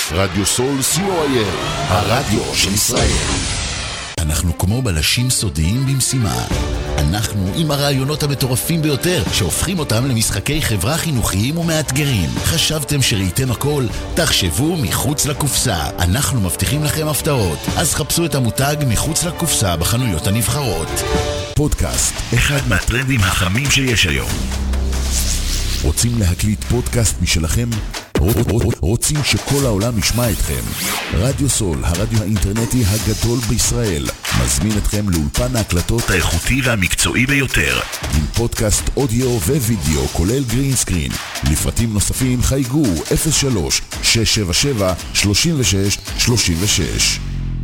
רדיו סול co.il, הרדיו של ישראל. אנחנו כמו בלשים סודיים במשימה. אנחנו עם הרעיונות המטורפים ביותר, שהופכים אותם למשחקי חברה חינוכיים ומאתגרים. חשבתם שראיתם הכל? תחשבו מחוץ לקופסה. אנחנו מבטיחים לכם הפתעות. אז חפשו את המותג מחוץ לקופסה בחנויות הנבחרות. פודקאסט, אחד מהטרנדים החמים שיש היום. רוצים להקליט פודקאסט משלכם? רוצים שכל העולם ישמע אתכם? רדיו סול, הרדיו האינטרנטי הגדול בישראל, מזמין אתכם לאולפן ההקלטות האיכותי והמקצועי ביותר, עם פודקאסט אודיו ווידאו כולל גרין סקרין. לפרטים נוספים חייגו 03-677-3636.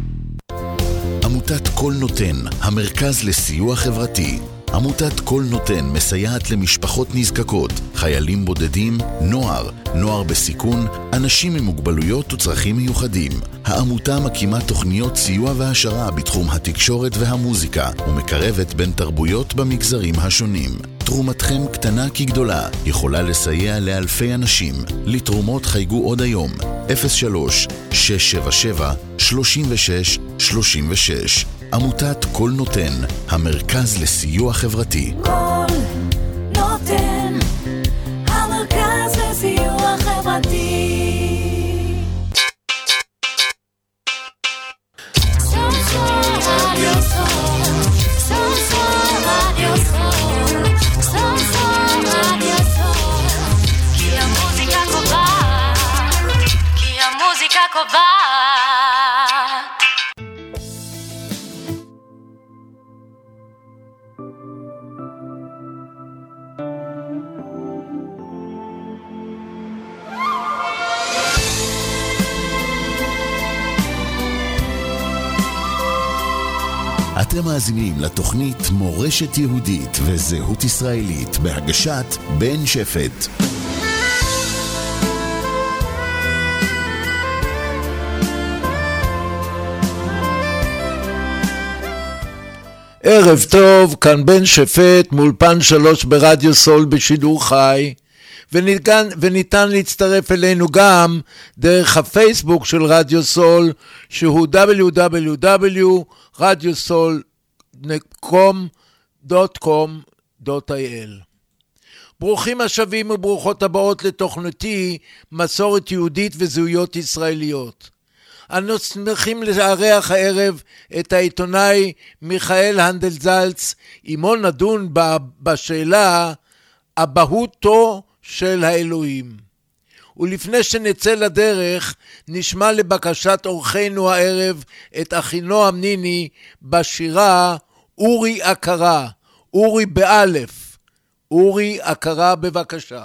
עמותת כל נותן, המרכז לסיוע חברתי. עמותת כל נותן מסייעת למשפחות נזקקות, חיילים בודדים, נוער בסיכון, אנשים עם מוגבלויות וצרכים מיוחדים. העמותה מקימה תוכניות סיוע והשרה בתחום התקשורת והמוזיקה, ומקרבת בין תרבויות במגזרים השונים. תרומתכם קטנה כגדולה, יכולה לסייע לאלפי אנשים. לתרומות חייגו עוד היום, 03-677-3636. עמותת כל נותן, המרכז לסיוע חברתי. כל נותן, המרכז לסיוע חברתי. כי המוזיקה קובעת. אתם מאזינים לתוכנית מורשת יהודית וזהות ישראלית בהגשת בן שפט. ערב טוב, כאן בן שפט, מאולפן 3 ברדיו סול בשידור חי, וניתן להצטרף אלינו גם דרך הפייסבוק של רדיו סול, שהוא www.radiosol.com.il. ברוכים השבים וברוכות הבאות לתוכניתי מסורת יהודית וזהויות ישראליות. אנו שמחים לארח הערב את העיתונאי מיכאל הנדל-זלץ, עמו נדון בשאלה אבהותו של האלוהים. ולפני שנצא לדרך, נשמע לבקשת אורחנו הערב את אחינועם ניני בשירה אורי הכרה, אורי באלף. אורי הכרה, בבקשה.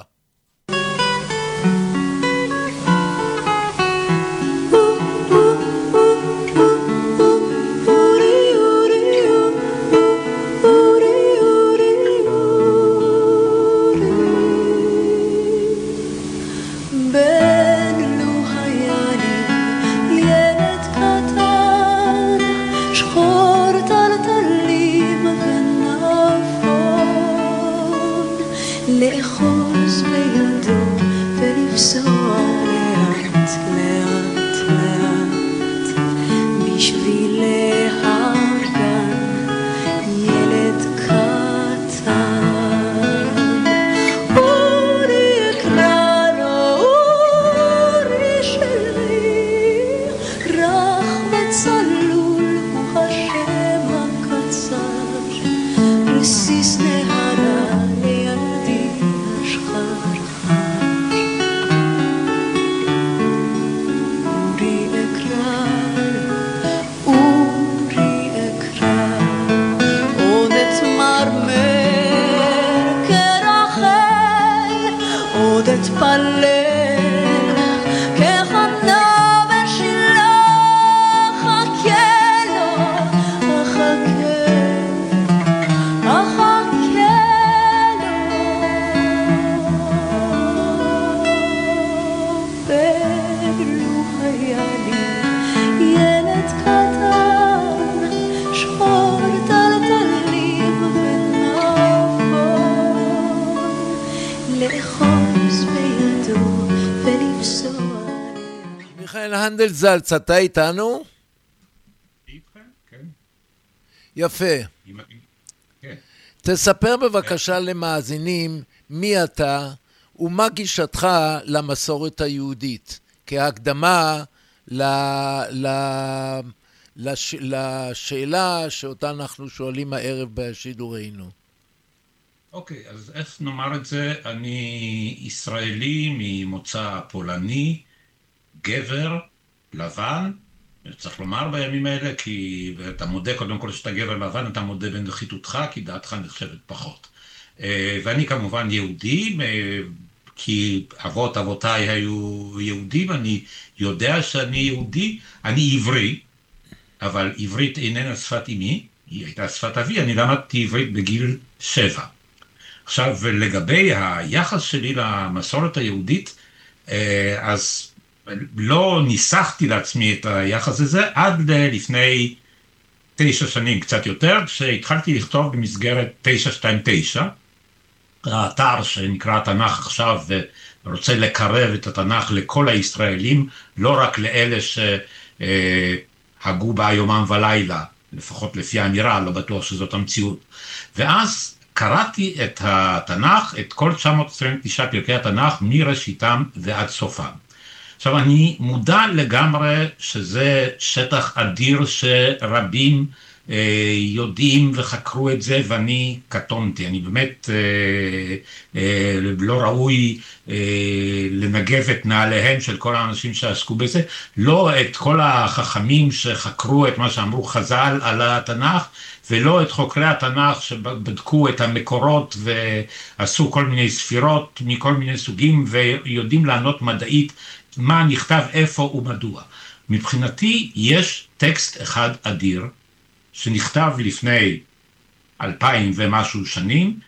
לאחוז בידו ולפסוע לאט לאט לאט בשביל להרגן ילד קטן. אורי אקרא לו אורי שלי, רך וצלול הוא השם הקצר, רסיס נהרה לידי מיכאל הנדל זלץ, אתה איתנו? איתכם, כן. יפה. כן. תספר בבקשה למאזינים מי אתה ומה גישתך למסורת היהודית, כהקדמה לשאלה שאותה אנחנו שואלים הערב בשידורנו. אוקיי, אז איך נאמר את זה? אני ישראלי ממוצא פולני, גבר, לבן, צריך לומר בימים האלה, כי אתה מודה קודם כל שאתה גבר לבן, אתה מודה בנחיתותך, כי דעתך נחשבת פחות. ואני כמובן יהודי, כי אבותיי היו יהודים, אני יודע שאני יהודי, אני עברי, אבל עברית איננה שפת אמי, היא הייתה שפת אבי, אני למדתי עברית בגיל 7. עכשיו, לגבי היחס שלי למסורת היהודית, אז לא ניסחתי לעצמי את היחס הזה עד לפני 9 שנים, קצת יותר, כשהתחלתי לכתוב במסגרת 929, האתר שנקרא התנ"ך עכשיו, ורוצה לקרב את התנ"ך לכל הישראלים, לא רק לאלה שהגו בה יומם ולילה, לפחות לפי האמירה, לא בטוח שזאת המציאות. ואז קראתי את התנ"ך, את כל 929 פרקי התנ"ך, מראשיתם ועד סופם. עכשיו, אני מודע לגמרי שזה שטח אדיר שרבים יודעים וחקרו את זה, ואני קטונתי. אני באמת לא ראוי לנגב את נעליהם של כל האנשים שעסקו בזה, לא את כל החכמים שחקרו את מה שאמרו חז"ל על התנ"ך, ולא את חוקרי התנ"ך שבדקו את המקורות ועשו כל מיני ספירות מכל מיני סוגים, ויודעים לענות מדעית מה נכתב איפה ומדוע. מבחינתי יש טקסט אחד אדיר, שנכתב לפני 2000 ומשהו שנים,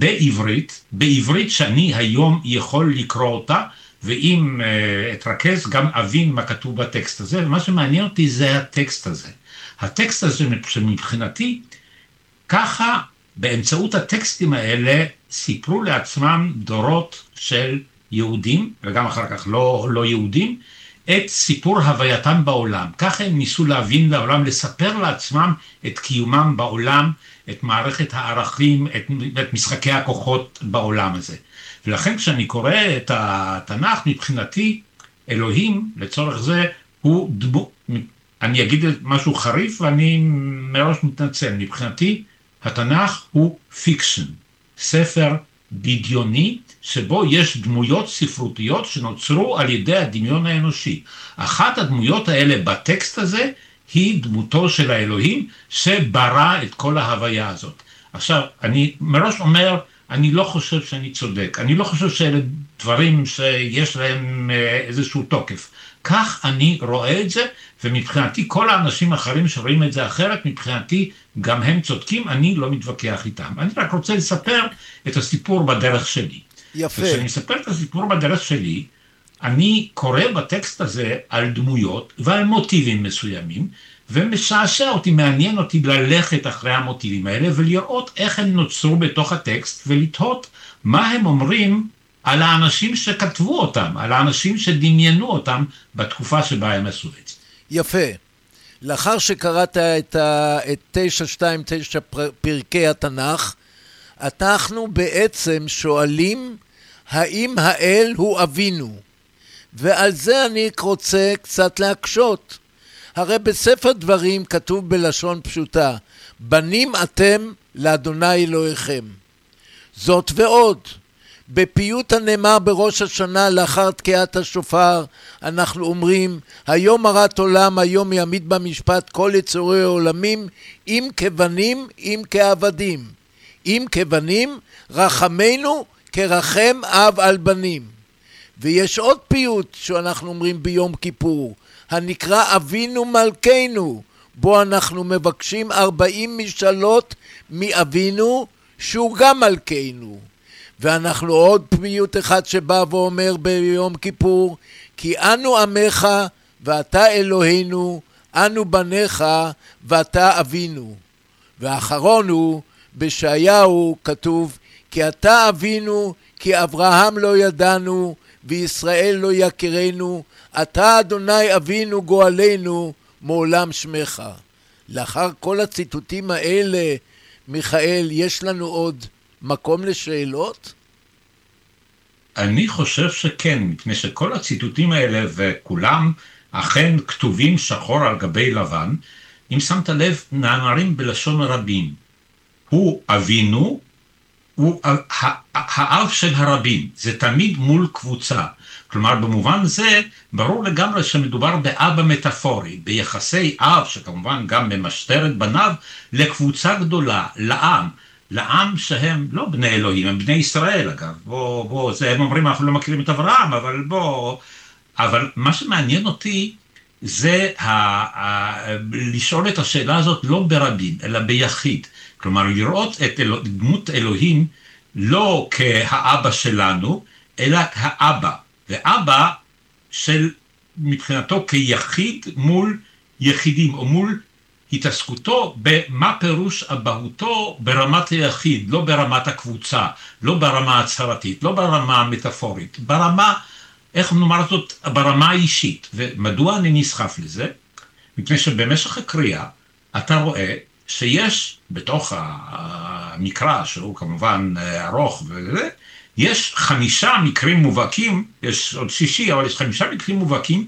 בעברית שאני היום יכול לקרוא אותה, ואם אתרכז גם אבין מה כתוב בטקסט הזה, ומה שמעניין אותי זה הטקסט הזה. הטקסט הזה מבחינתי, ככה באמצעות הטקסטים האלה סיפרו לעצמם דורות של יהודים, וגם אחר כך לא יהודים, את סיפור הווייתם בעולם. ככה הם ניסו להבין לעולם, לספר לעצמם את קיומם בעולם, את מערכת הערכים, את משחקי הכוחות בעולם הזה. ולכן כשאני קורא את התנ"ך, מבחינתי, אלוהים, לצורך זה, הוא אני אגיד משהו חריף ואני מראש מתנצל. מבחינתי, התנ"ך הוא פיקשן, ספר בדיוני, שבו יש דמויות ספרותיות שנוצרו על ידי הדמיון האנושי. אחת הדמויות האלה בטקסט הזה היא דמותו של האלוהים שברא את כל ההוויה הזאת. עכשיו, אני מראש אומר, אני לא חושב שאני צודק, אני לא חושב שאלה דברים שיש להם איזשהו תוקף. כך אני רואה את זה, ומבחינתי כל האנשים האחרים שרואים את זה אחרת, מבחינתי גם הם צודקים, אני לא מתווכח איתם. אני רק רוצה לספר את הסיפור בדרך שלי. יפה. וכשאני מספר את הסיפור בדרך שלי, אני קורא בטקסט הזה על דמויות ועל מוטיבים מסוימים, ומשעשע אותי, מעניין אותי ללכת אחרי המוטיבים האלה, ולראות איך הם נוצרו בתוך הטקסט, ולתהות מה הם אומרים על האנשים שכתבו אותם, על האנשים שדמיינו אותם בתקופה שבה הם עשו את זה. יפה. לאחר שקראת את 929 פרקי התנ"ך, אנחנו בעצם שואלים האם האל הוא אבינו. ועל זה אני רוצה קצת להקשות. הרי בספר דברים כתוב בלשון פשוטה, בנים אתם לאדוני אלוהיכם. זאת ועוד, בפיוט הנאמר בראש השנה לאחר תקיעת השופר, אנחנו אומרים, היום הרת עולם, היום יעמיד במשפט כל יצורי העולמים, אם כבנים, אם כעבדים. אם כבנים, רחמנו כרחם אב על בנים. ויש עוד פיוט שאנחנו אומרים ביום כיפור, הנקרא אבינו מלכנו, בו אנחנו מבקשים 40 משאלות מאבינו, שהוא גם מלכנו. ואנחנו עוד פיוט אחד שבא ואומר ביום כיפור, כי אנו עמך ואתה אלוהינו, אנו בניך ואתה אבינו. ואחרון הוא, בישעיהו כתוב, כי אתה אבינו, כי אברהם לא ידענו, וישראל לא יכירנו, אתה אדוני אבינו גואלנו, מעולם שמך. לאחר כל הציטוטים האלה, מיכאל, יש לנו עוד מקום לשאלות? אני חושב שכן, מפני שכל הציטוטים האלה וכולם אכן כתובים שחור על גבי לבן, אם שמת לב, נאמרים בלשון רבים. הוא אבינו, הוא האב של הרבים, זה תמיד מול קבוצה. כלומר, במובן זה, ברור לגמרי שמדובר באבא מטאפורי, ביחסי אב, שכמובן גם ממשטר את בניו, לקבוצה גדולה, לעם שהם לא בני אלוהים, הם בני ישראל אגב. הם אומרים, אנחנו לא מכירים את אברהם, אבל מה שמעניין אותי, זה לשאול את השאלה הזאת לא ברבים, אלא ביחיד. כלומר, לראות את דמות אלוהים לא כהאבא שלנו, אלא האבא. ואבא מבחינתו כיחיד מול יחידים, או מול התעסקותו במה פירוש אבהותו ברמת היחיד, לא ברמת הקבוצה, לא ברמה הצהרתית, לא ברמה המטאפורית, ברמה, איך נאמר זאת, ברמה האישית. ומדוע אני נסחף לזה? מפני שבמשך הקריאה אתה רואה שיש בתוך המקרא, שהוא כמובן ארוך וזה, יש 5 מקרים מובהקים, יש עוד 6, אבל יש 5 מקרים מובהקים,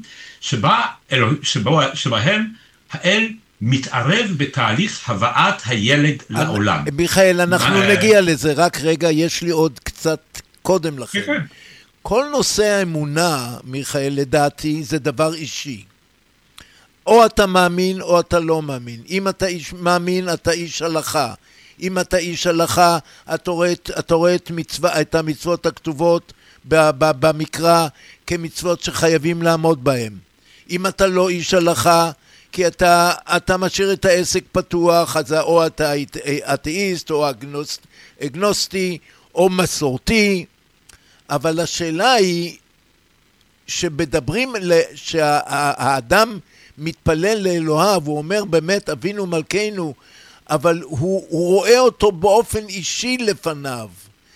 שבהם האל מתערב בתהליך הבאת הילד לעולם. מיכאל, אנחנו נגיע לזה, רק רגע, יש לי עוד קצת קודם לכן. כל נושא האמונה, מיכאל, לדעתי, זה דבר אישי. או אתה מאמין או אתה לא מאמין. אם אתה איש מאמין, אתה איש הלכה. אם אתה איש הלכה, אתה רואה את המצוות הכתובות במקרא כמצוות שחייבים לעמוד בהן. אם אתה לא איש הלכה, כי אתה משאיר את העסק פתוח, אז או אתה אתאיסט או אגנוסטי או מסורתי. אבל השאלה היא שבדברים שהאדם מתפלל לאלוהיו, הוא אומר באמת אבינו מלכנו, אבל הוא רואה אותו באופן אישי לפניו.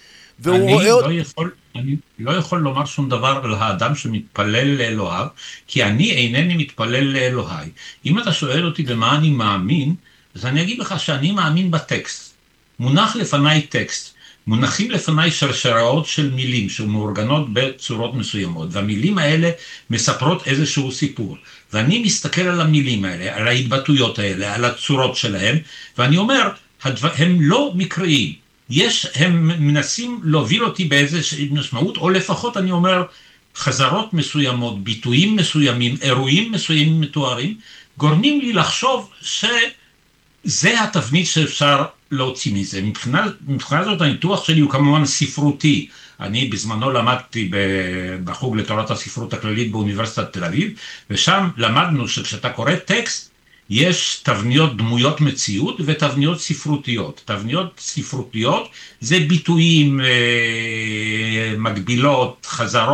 אני לא יכול לומר שום דבר על האדם שמתפלל לאלוהיו, כי אני אינני מתפלל לאלוהי. אם אתה שואל אותי במה אני מאמין, אז אני אגיד לך שאני מאמין בטקסט. מונח לפניי טקסט. מונחים לפניי שרשראות של מילים שמאורגנות בצורות מסוימות, והמילים האלה מספרות איזשהו סיפור. ואני מסתכל על המילים האלה, על ההתבטאויות האלה, על הצורות שלהם, ואני אומר, הם לא מקראיים. הם מנסים להוביל אותי באיזושהי משמעות, או לפחות אני אומר, חזרות מסוימות, ביטויים מסוימים, אירועים מסוימים מתוארים, גורמים לי לחשוב שזה התבנית שאפשר להוציא מזה. מבחינה זאת הניתוח שלי הוא כמובן ספרותי. אני בזמנו למדתי בחוג לתורת הספרות הכללית באוניברסיטת תל אביב, ושם למדנו שכשאתה קורא טקסט, יש תבניות דמויות מציאות ותבניות ספרותיות. תבניות ספרותיות זה ביטויים, מקבילות,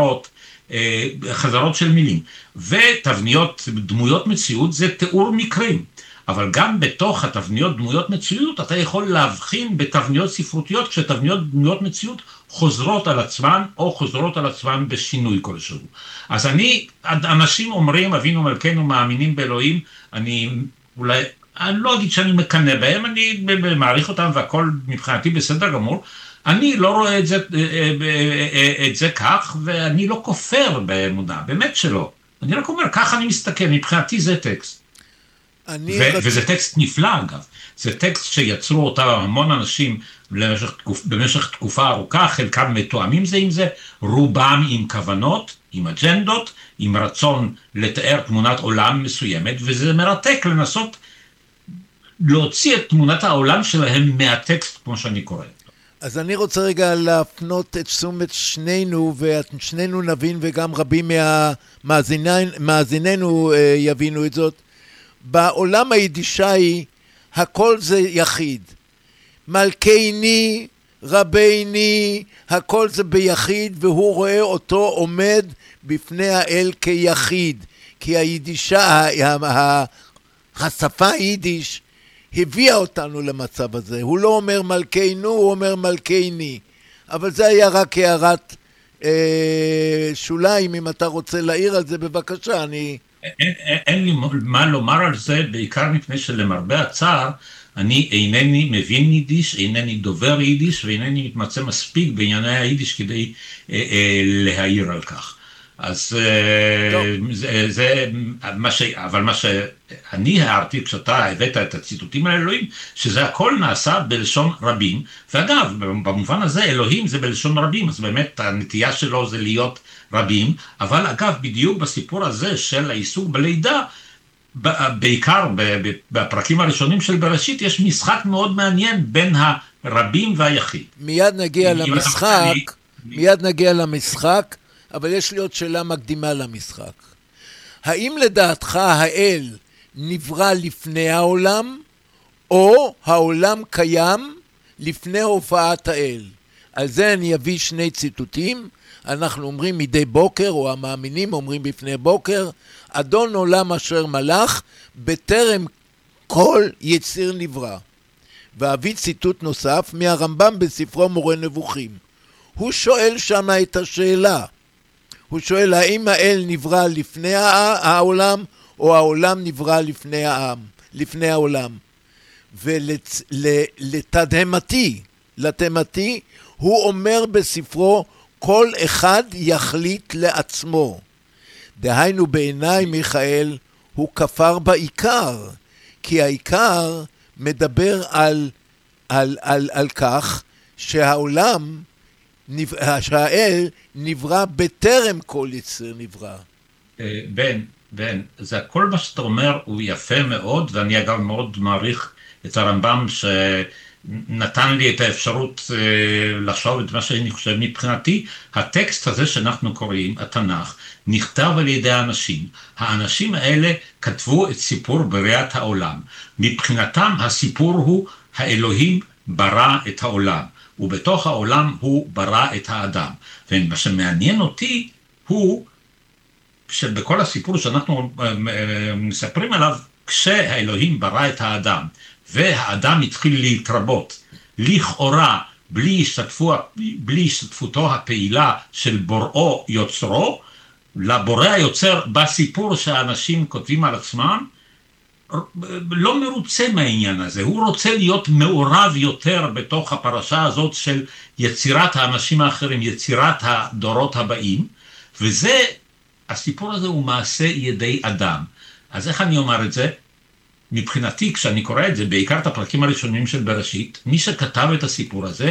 חזרות של מילים. ותבניות דמויות מציאות זה תיאור מקרים. אבל גם בתוך התבניות דמויות מציאות, אתה יכול להבחין בתבניות ספרותיות, כשתבניות דמויות מציאות חוזרות על עצמן, או חוזרות על עצמן בשינוי כלשהו. אז אנשים אומרים, אבינו מלכנו מאמינים באלוהים, אני לא אגיד שאני מקנא בהם, אני מעריך אותם והכל מבחינתי בסדר גמור, אני לא רואה את זה כך, ואני לא כופר באמונה, באמת שלא. אני רק אומר, כך אני מסתכל, מבחינתי זה טקסט. וזה טקסט נפלא אגב, זה טקסט שיצרו אותה המון אנשים במשך תקופה ארוכה, חלקם מתואמים זה עם זה, רובם עם כוונות, עם אג'נדות, עם רצון לתאר תמונת עולם מסוימת, וזה מרתק לנסות להוציא את תמונת העולם שלהם מהטקסט כמו שאני קורא. אז אני רוצה רגע להפנות את תשומת שנינו, ושנינו נבין וגם רבים מהמאזיננו יבינו את זאת. בעולם היידישאי הכל זה יחיד. מלכני, רביני, הכל זה ביחיד, והוא רואה אותו עומד בפני האל כיחיד. כי השפה היידיש הביאה אותנו למצב הזה. הוא לא אומר מלכנו, הוא אומר מלכני. אבל זה היה רק הערת שוליים, אם אתה רוצה להעיר על זה, בבקשה, אין לי מה לומר על זה, בעיקר מפני שלמרבה הצער, אני אינני מבין יידיש, אינני דובר יידיש, ואינני מתמצא מספיק בענייני היידיש כדי להעיר על כך. אז זה אבל מה שאני הערתי כשאתה הבאת את הציטוטים על אלוהים, שזה הכל נעשה בלשון רבים, ואגב, במובן הזה אלוהים זה בלשון רבים, אז באמת הנטייה שלו זה להיות רבים, אבל אגב, בדיוק בסיפור הזה של העיסוק בלידה, בעיקר בפרקים הראשונים של בראשית, יש משחק מאוד מעניין בין הרבים והיחיד. מיד נגיע למשחק, אבל יש לי עוד שאלה מקדימה למשחק. האם לדעתך האל נברא לפני העולם, או העולם קיים לפני הופעת האל? על זה אני אביא שני ציטוטים. אנחנו אומרים מדי בוקר, או המאמינים אומרים בפני בוקר, אדון עולם אשר מלך, בטרם כל יציר נברא. ואביא ציטוט נוסף מהרמב"ם בספרו מורה נבוכים. הוא שואל שם את השאלה. הוא שואל האם האל נברא לפני העולם, או העולם נברא לפני העולם. ולתדהמתי, הוא אומר בספרו, כל אחד יחליט לעצמו. דהיינו בעיניי מיכאל, הוא כפר בעיקר, כי העיקר מדבר על כך שהאל נברא בטרם כל יציר נברא. בן, זה הכל מה שאתה אומר הוא יפה מאוד, ואני אגב מאוד מעריך את הרמב"ם שנתן לי את האפשרות לחשוב את מה שאני חושב. מבחינתי, הטקסט הזה שאנחנו קוראים, התנ"ך, נכתב על ידי האנשים. האנשים האלה כתבו את סיפור בריאת העולם. מבחינתם הסיפור הוא האלוהים ברא את העולם, ובתוך העולם הוא ברא את האדם. ומה שמעניין אותי הוא שבכל הסיפור שאנחנו מספרים עליו, כשהאלוהים ברא את האדם, והאדם התחיל להתרבות, לכאורה, בלי השתתפותו הפעילה של בוראו יוצרו, לבורא היוצר בסיפור שהאנשים כותבים על עצמם, לא מרוצה מהעניין הזה. הוא רוצה להיות מעורב יותר בתוך הפרשה הזאת של יצירת האנשים האחרים, יצירת הדורות הבאים, וזה, הסיפור הזה הוא מעשה ידי אדם. אז איך אני אומר את זה? מבחינתי, כשאני קורא את זה, בעיקר את הפרקים הראשונים של בראשית, מי שכתב את הסיפור הזה,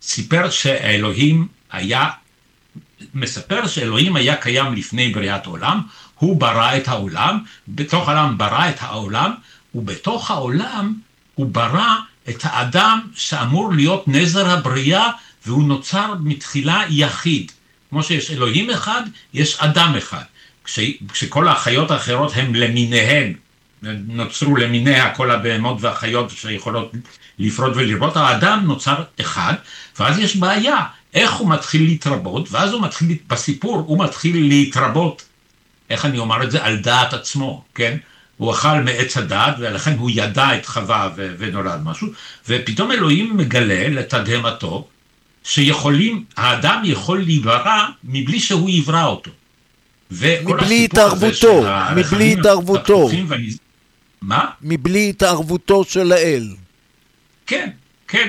מספר שאלוהים היה קיים לפני בריאת העולם, הוא ברא את העולם, בתוך העולם ברא את העולם, ובתוך העולם הוא ברא את האדם שאמור להיות נזר הבריאה, והוא נוצר מתחילה יחיד. כמו שיש אלוהים אחד, יש אדם אחד. כשכל החיות האחרות הם למיניהן, נוצרו למיניה כל הבהמות והחיות שיכולות לפרות ולרבות, האדם נוצר אחד, ואז יש בעיה, איך הוא מתחיל להתרבות, ואז הוא מתחיל, בסיפור הוא מתחיל להתרבות, איך אני אומר את זה, על דעת עצמו, כן? הוא אכל מעץ הדעת, ולכן הוא ידע את חווה ונולד משהו, ופתאום אלוהים מגלה לתדהמתו, האדם יכול להיברא מבלי שהוא יברא אותו. מבלי התערבותו. מה? מבלי התערבותו של האל. כן, כן.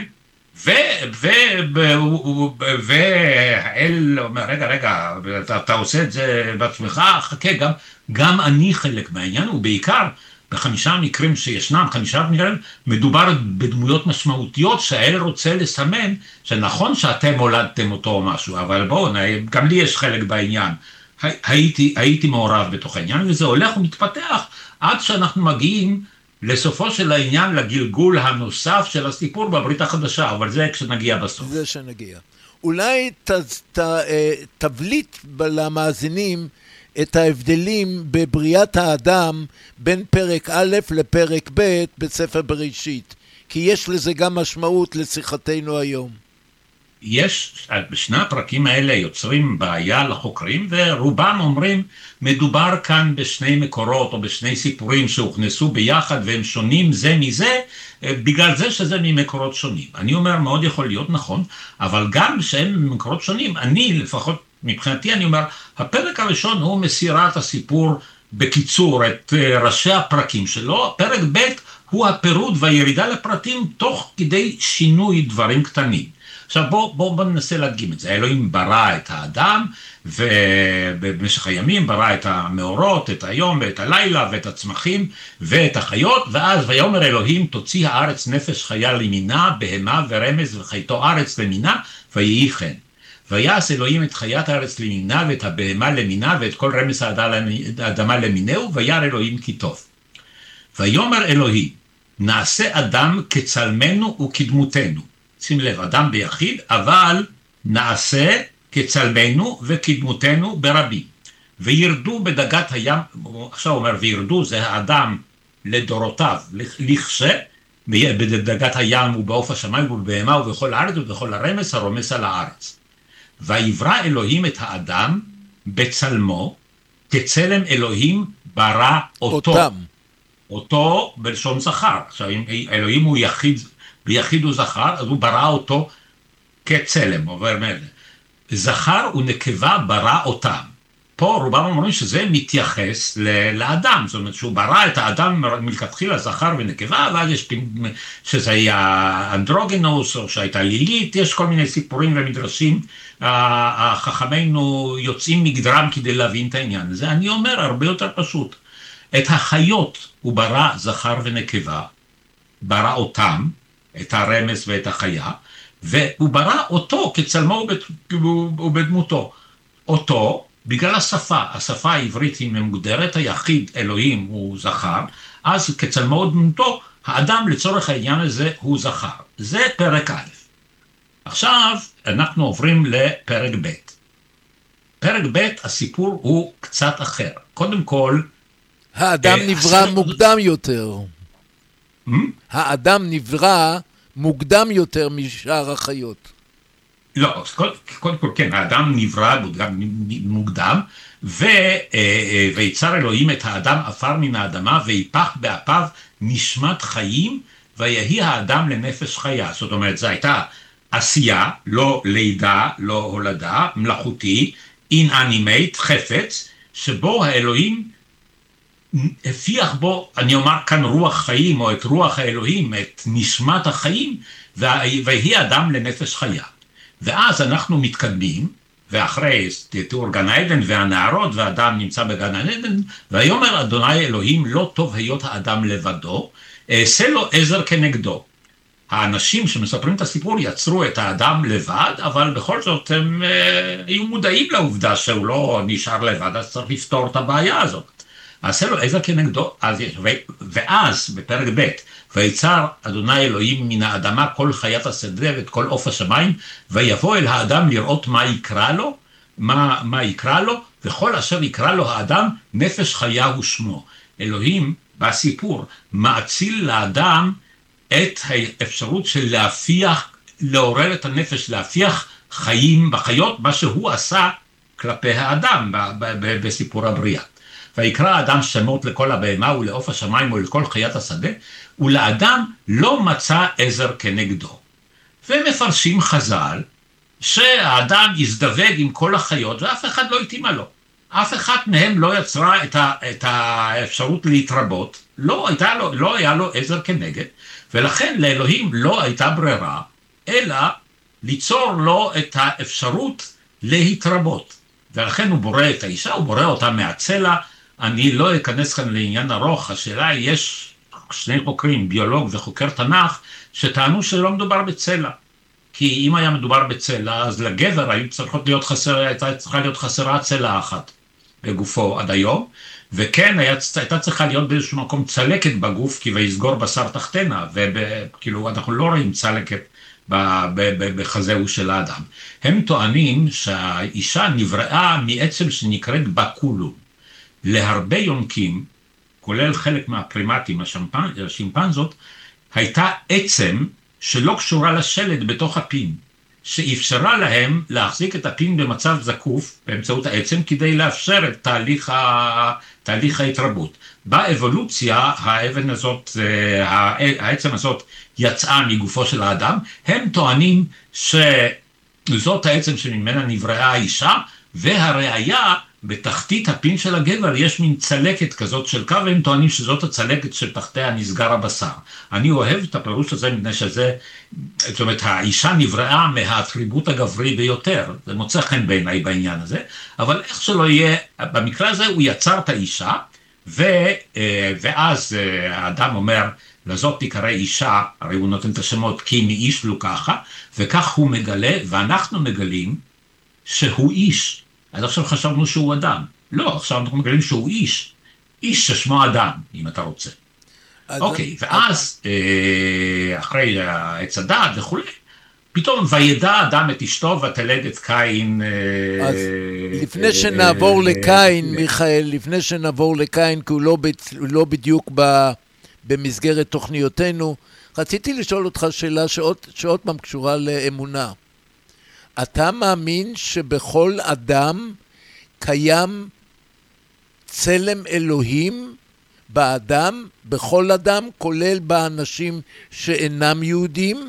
והאל אומר, רגע, אתה עושה את זה בעצמך, חכה, גם אני חלק מהעניין, ובעיקר ב5 מקרים שישנם, 5 מקרים, מדובר בדמויות משמעותיות שהאל רוצה לסמן, שנכון שאתם הולדתם אותו או משהו, אבל בואו, גם לי יש חלק בעניין. הייתי מעורב בתוך העניין, וזה הולך ומתפתח עד שאנחנו מגיעים לסופו של העניין לגלגול הנוסף של הסיפור בברית החדשה, אבל זה כשנגיע בסוף. זה שנגיע. אולי תבליט למאזינים את ההבדלים בבריאת האדם בין פרק א' לפרק ב' בספר בראשית, כי יש לזה גם משמעות לשיחתנו היום. בשני הפרקים האלה יוצרים בעיה לחוקרים, ורובם אומרים, מדובר כאן בשני מקורות או בשני סיפורים שהוכנסו ביחד והם שונים זה מזה, בגלל זה שזה ממקורות שונים. אני אומר, מאוד יכול להיות נכון, אבל גם שהם ממקורות שונים, אני לפחות מבחינתי אני אומר, הפרק הראשון הוא מסירת הסיפור בקיצור, את ראשי הפרקים שלו, פרק ב' הוא הפירוד והירידה לפרטים תוך כדי שינוי דברים קטנים. עכשיו בואו ננסה להדגים את זה. אלוהים ברא את האדם, ובמשך הימים ברא את המאורות, את היום ואת הלילה ואת הצמחים ואת החיות, ואז ויאמר אלוהים תוציא הארץ נפש חיה למינה, בהמה ורמז וחייתו ארץ למינה, ויהי כן. ויעש אלוהים את חיית הארץ למינה ואת הבהמה למינה ואת כל רמס האדמה למינהו, וירא אלוהים כי טוב. ויאמר אלוהים נעשה אדם כצלמנו וכדמותנו. שים לב, אדם ביחיד, אבל נעשה כצלמנו וכדמותנו ברבים. וירדו בדגת הים, עכשיו הוא אומר וירדו, זה האדם לדורותיו, לכשה, בדגת הים ובעוף השמיים ובבהמה ובכל הארץ ובכל הרמס הרומס על הארץ. ויברא אלוהים את האדם בצלמו, כצלם אלוהים ברא אותו. אותו בלשון זכר. עכשיו, אם אלוהים הוא יחיד, ביחיד הוא זכר, אז הוא ברא אותו כצלם, עובר מלא. זכר ונקבה ברא אותם. פה רובם אומרים שזה מתייחס לאדם, זאת אומרת שהוא ברא את האדם מלכתחילה זכר ונקבה, ואז יש שזה היה אנדרוגינוס, או שהייתה לילית, יש כל מיני סיפורים ומדרשים, החכמינו יוצאים מגדרם כדי להבין את העניין הזה. אני אומר הרבה יותר פשוט, את החיות הוא ברא זכר ונקבה, ברא אותם, את הרמס ואת החיה, והוא ברא אותו כצלמו ובדמותו. אותו, בגלל השפה העברית היא מוגדרת, היחיד אלוהים הוא זכר, אז כצלמו ובדמותו, האדם לצורך העניין הזה הוא זכר. זה פרק א'. עכשיו אנחנו עוברים לפרק ב'. פרק ב' הסיפור הוא קצת אחר. קודם כל, האדם נברא מוקדם יותר. האדם נברא מוקדם יותר משאר החיות. לא, קודם כל כן, האדם נברא מוקדם, ויצר אלוהים את האדם עפר מן האדמה, ויפח באפיו נשמת חיים, ויהי האדם לנפש חיה. זאת אומרת, זו הייתה עשייה, לא לידה, לא הולדה, מלאכותי, inanimate, חפץ, שבו האלוהים הפיח בו, אני אומר כאן רוח חיים, או את רוח האלוהים, את נשמת החיים, ויהי אדם לנפש חיה. ואז אנחנו מתקדמים, ואחרי תיאור גן העדן והנערות, והאדם נמצא בגן העדן, ויאמר אדוני אלוהים לא טוב היות האדם לבדו, אעשה לו עזר כנגדו. האנשים שמספרים את הסיפור יצרו את האדם לבד, אבל בכל זאת הם היו מודעים לעובדה שהוא לא נשאר לבד, אז צריך לפתור את הבעיה הזאת. עשה לו עזר כנגדו, ואז בפרק ב' ויצר אדוני אלוהים מן האדמה כל חיית השדה ואת כל עוף השמיים, ויבוא אל האדם לראות מה יקרא לו, מה יקרא לו, וכל אשר יקרא לו האדם נפש חיה הוא שמו. אלוהים בסיפור מאציל לאדם את האפשרות של להפיח, לעורר את הנפש, להפיח חיים בחיות, מה שהוא עשה כלפי האדם בסיפור הבריאה. ויקרא האדם שמות לכל הבהמה ולעוף השמיים ולכל חיית השדה, ולאדם לא מצא עזר כנגדו. ומפרשים חז"ל שהאדם יזדווג עם כל החיות ואף אחד לא התאימה לו. אף אחד מהם לא יצרה את האפשרות להתרבות, לא היה לו עזר כנגד, ולכן לאלוהים לא הייתה ברירה, אלא ליצור לו את האפשרות להתרבות. ולכן הוא בורא את האישה, הוא בורא אותה מהצלע. אני לא אכנס כאן לעניין ארוך, השאלה היא, יש שני חוקרים, ביולוג וחוקר תנ"ך, שטענו שלא מדובר בצלע. כי אם היה מדובר בצלע, אז לגבר הייתה צריכה להיות חסרה צלע אחת בגופו עד היום, וכן הייתה צריכה להיות באיזשהו מקום צלקת בגוף, כי ויסגור בשר תחתנה, וכאילו אנחנו לא רואים צלקת בחזהו של האדם. הם טוענים שהאישה נבראה מעצם שנקראת בקולום. להרבה יונקים, כולל חלק מהפרימטים, השימפנזות, הייתה עצם שלא קשורה לשלד בתוך הפין, שאפשרה להם להחזיק את הפין במצב זקוף באמצעות העצם, כדי לאפשר את תהליך ההתרבות. באבולוציה, העצם הזאת יצאה מגופו של האדם, הם טוענים שזאת העצם שממנה נבראה האישה, והראיה, בתחתית הפין של הגבר יש מין צלקת כזאת של קו, והם טוענים שזאת הצלקת שתחתיה נסגר הבשר. אני אוהב את הפירוש הזה, מפני שזה, זאת אומרת, האישה נבראה מהאטריבוט הגברי ביותר, זה מוצא חן בעיניי בעניין הזה, אבל איך שלא יהיה, במקרה הזה הוא יצר את האישה, ואז האדם אומר, לזאת תקרא אישה, הרי הוא נותן את השמות, כי מאיש לוקחה, וכך הוא מגלה, ואנחנו מגלים שהוא איש. אז עכשיו חשבנו שהוא אדם. לא, עכשיו אנחנו מגלים שהוא איש. איש ששמו אדם, אם אתה רוצה. אוקיי, ואז אחרי עץ הדעת וכו', פתאום וידע אדם את אשתו ותלד את קין. אז לפני שנעבור לקין, מיכאל, לפני שנעבור לקין, כי הוא לא בדיוק במסגרת תוכניותינו, רציתי לשאול אותך שאלה שעוד פעם קשורה לאמונה. אתה מאמין שבכל אדם קיים צלם אלוהים באדם, בכל אדם, כולל באנשים שאינם יהודים?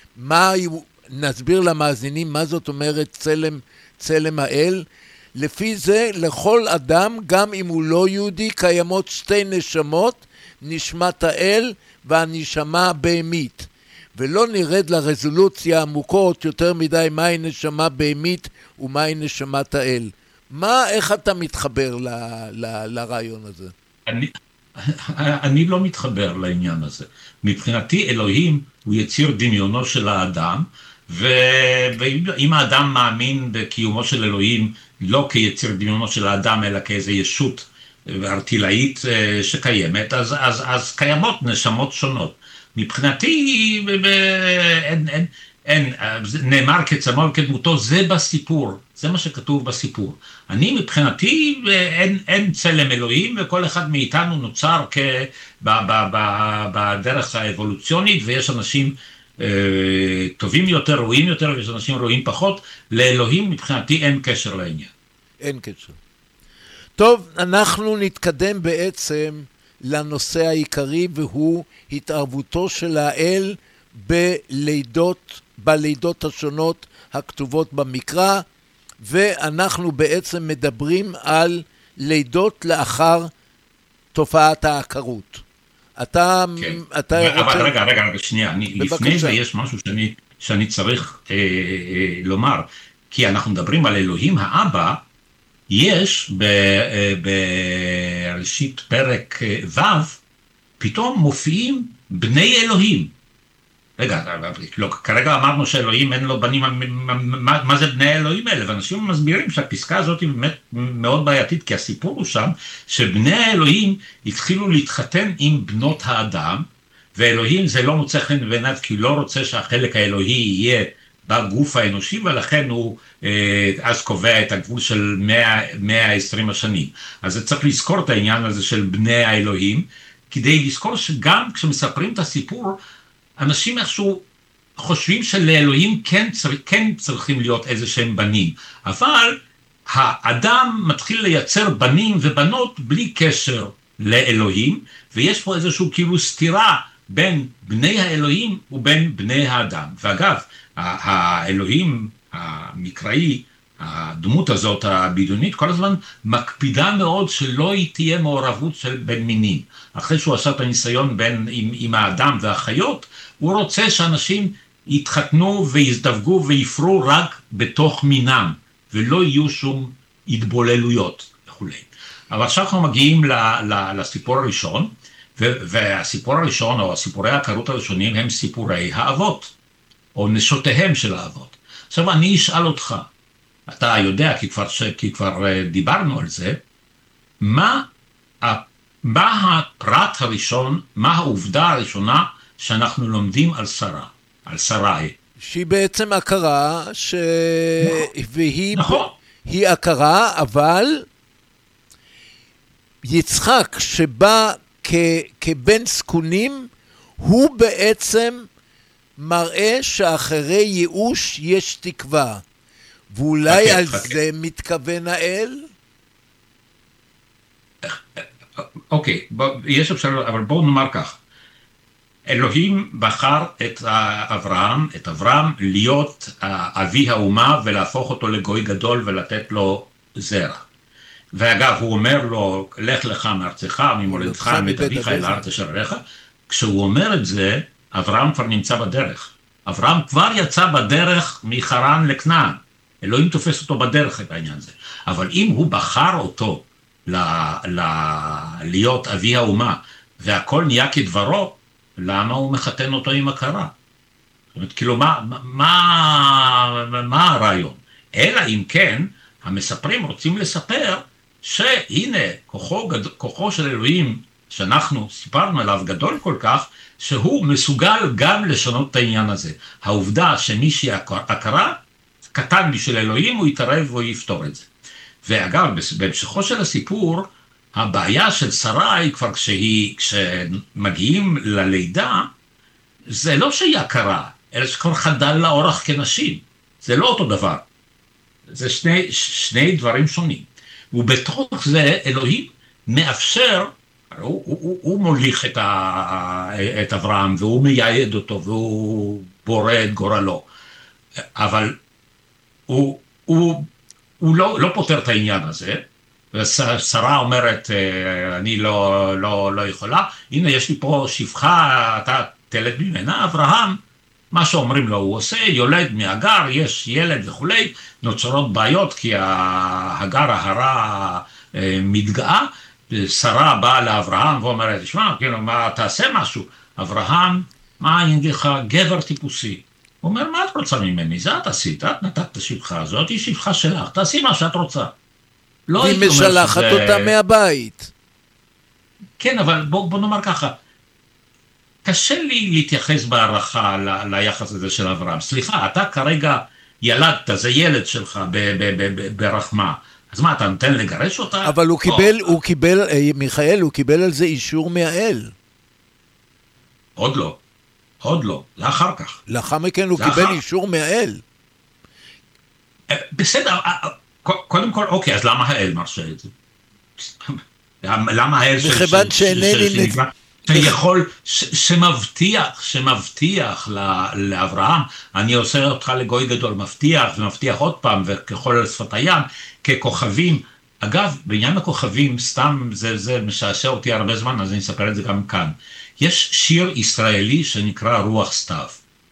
נסביר למאזינים מה זאת אומרת צלם האל. לפי זה, לכל אדם, גם אם הוא לא יהודי, קיימות שתי נשמות, נשמת האל והנשמה הבהמית. ולא נרד לרזולוציה עמוקות יותר מדי מהי נשמה בהמית ומהי נשמת האל. איך אתה מתחבר לרעיון הזה? אני לא מתחבר לעניין הזה. מבחינתי אלוהים הוא יציר דמיונו של האדם, ואם האדם מאמין בקיומו של אלוהים לא כיציר דמיונו של האדם, אלא כאיזו ישות ארטילאית שקיימת, אז קיימות נשמות שונות. מבחינתי נאמר כצלמו וכדמותו, זה בסיפור, זה מה שכתוב בסיפור. אני מבחינתי אין צלם אלוהים, וכל אחד מאיתנו נוצר בדרך האבולוציונית, ויש אנשים טובים יותר, רואים יותר, ויש אנשים רואים פחות. לאלוהים מבחינתי אין קשר לעניין. אין קשר. טוב, אנחנו נתקדם בעצם לנושא העיקרי, והוא התערבותו של האל בלידות השונות הכתובות במקרא, ואנחנו בעצם מדברים על לידות לאחר תופעת העקרות. אבל רגע, שנייה, לפני זה יש משהו שאני צריך לומר, כי אנחנו מדברים על אלוהים האבא. יש בראשית פרק ו' פתאום מופיעים בני אלוהים. רגע, כרגע אמרנו שאלוהים אין לו בנים, מה זה בני האלוהים האלה? ואנשים מסבירים שהפסקה הזאת היא באמת מאוד בעייתית, כי הסיפור הוא שם שבני האלוהים התחילו להתחתן עם בנות האדם, ואלוהים זה לא מוצא חן בעיניו, כי הוא לא רוצה שהחלק האלוהי יהיה בגוף האנושי, ולכן הוא אז קובע את הגבול של 120 השנים. אז זה צריך לזכור את העניין הזה של בני האלוהים, כדי לזכור שגם כשמספרים את הסיפור, אנשים איכשהו חושבים שלאלוהים כן צריכים להיות איזה שהם בנים, אבל האדם מתחיל לייצר בנים ובנות בלי קשר לאלוהים, ויש פה איזשהו כאילו סתירה בין בני האלוהים ובין בני האדם. ואגב, האלוהים המקראי, הדמות הזאת הבדיונית, כל הזמן מקפידה מאוד שלא תהיה מעורבות של בין מינים. אחרי שהוא עשה את הניסיון עם האדם והחיות, הוא רוצה שאנשים יתחתנו ויזדווגו ויפרו רק בתוך מינם, ולא יהיו שום התבוללויות וכו'. אבל עכשיו אנחנו מגיעים לסיפור הראשון, והסיפור הראשון, או סיפורי העקרות הראשונים, הם סיפורי האבות, או נשותיהם של האבות. עכשיו אני אשאל אותך, אתה יודע, כי כבר דיברנו על זה, מה הפרט הראשון, מה העובדה הראשונה שאנחנו לומדים על שרה, על שרה? שהיא בעצם הכרה, נכון. היא הכרה, אבל יצחק שבא כבן זקונים, הוא בעצם מראה שאחרי ייאוש יש תקווה. ואולי על זה מתכוון האל? אוקיי, יש אפשר, אבל בואו נאמר כך. אלוהים בחר את אברהם להיות אבי האומה, ולהפוך אותו לגוי גדול ולתת לו זרע. ואגב, הוא אומר לו, לך לך מארצך, ממולדתך, מבית אביך אל הארץ אשר אראך. כשהוא אומר את זה, אברהם כבר נמצא בדרך. אברהם כבר יצא בדרך מחרן לכנען. אלוהים תופס אותו בדרך את העניין הזה. אבל אם הוא בחר אותו להיות אבי האומה, והכל נהיה כדברו, למה הוא מחתן אותו עם הכרה? זאת אומרת, כאילו, מה הרעיון? אלא אם כן, המספרים רוצים לספר שהנה, כוחו של אלוהים, שאנחנו סיפרנו עליו גדול כל כך, שהוא מסוגל גם לשנות את העניין הזה. העובדה שמי שהכרה, קטן בשביל אלוהים, הוא יתערב והוא יפתור את זה. ואגב, בהמשכו של הסיפור, הבעיה של שרה היא כבר כשמגיעים ללידה, זה לא שהיא הכרה, אלא שכבר חדל לאורח כנשים. זה לא אותו דבר. זה שני דברים שונים. ובתוך זה אלוהים מאפשר, הוא מוליך את אברהם, והוא מייעד אותו, והוא בורא את גורלו. אבל הוא לא פותר את העניין הזה, ושרה אומרת, אני לא יכולה, הנה יש לי פה שפחה, אתה תלד ממנה, אברהם, מה שאומרים לו הוא עושה, יולד מהגר, יש ילד וכולי, נוצרות בעיות כי ההגר ההרה מתגאה, שרה באה לאברהם ואומרת, תשמע, מה, תעשה משהו, אברהם, מה אני אגיד לך, גבר טיפוסי, הוא אומר, מה את רוצה ממני? זה את עשית, את נתת את השפחה הזאת, היא שפחה שלך, תעשי מה שאת רוצה. היא משלחת אותה מהבית. כן, אבל בוא נאמר ככה, קשה לי להתייחס בערכה ליחס הזה של אברהם. סליחה, אתה כרגע ילדת, זה ילד שלך ברחמה, אז מה, אתה נותן לגרש אותה? אבל הוא קיבל, מיכאל, הוא קיבל על זה אישור מהאל. עוד לא, זה אחר כך. לאחר מכן הוא קיבל אישור מהאל. בסדר, קודם כל, אוקיי, אז למה האל מרשה את זה? למה האל מכיוון שאינני שיכול, שמבטיח לאברהם, אני עושה אותך לגוי גדול, מבטיח ומבטיח עוד פעם, וככל על שפת הים, ככוכבים. אגב, בעניין הכוכבים, סתם זה משעשע אותי הרבה זמן, אז אני אספר את זה גם כאן. יש שיר ישראלי שנקרא רוח סתיו.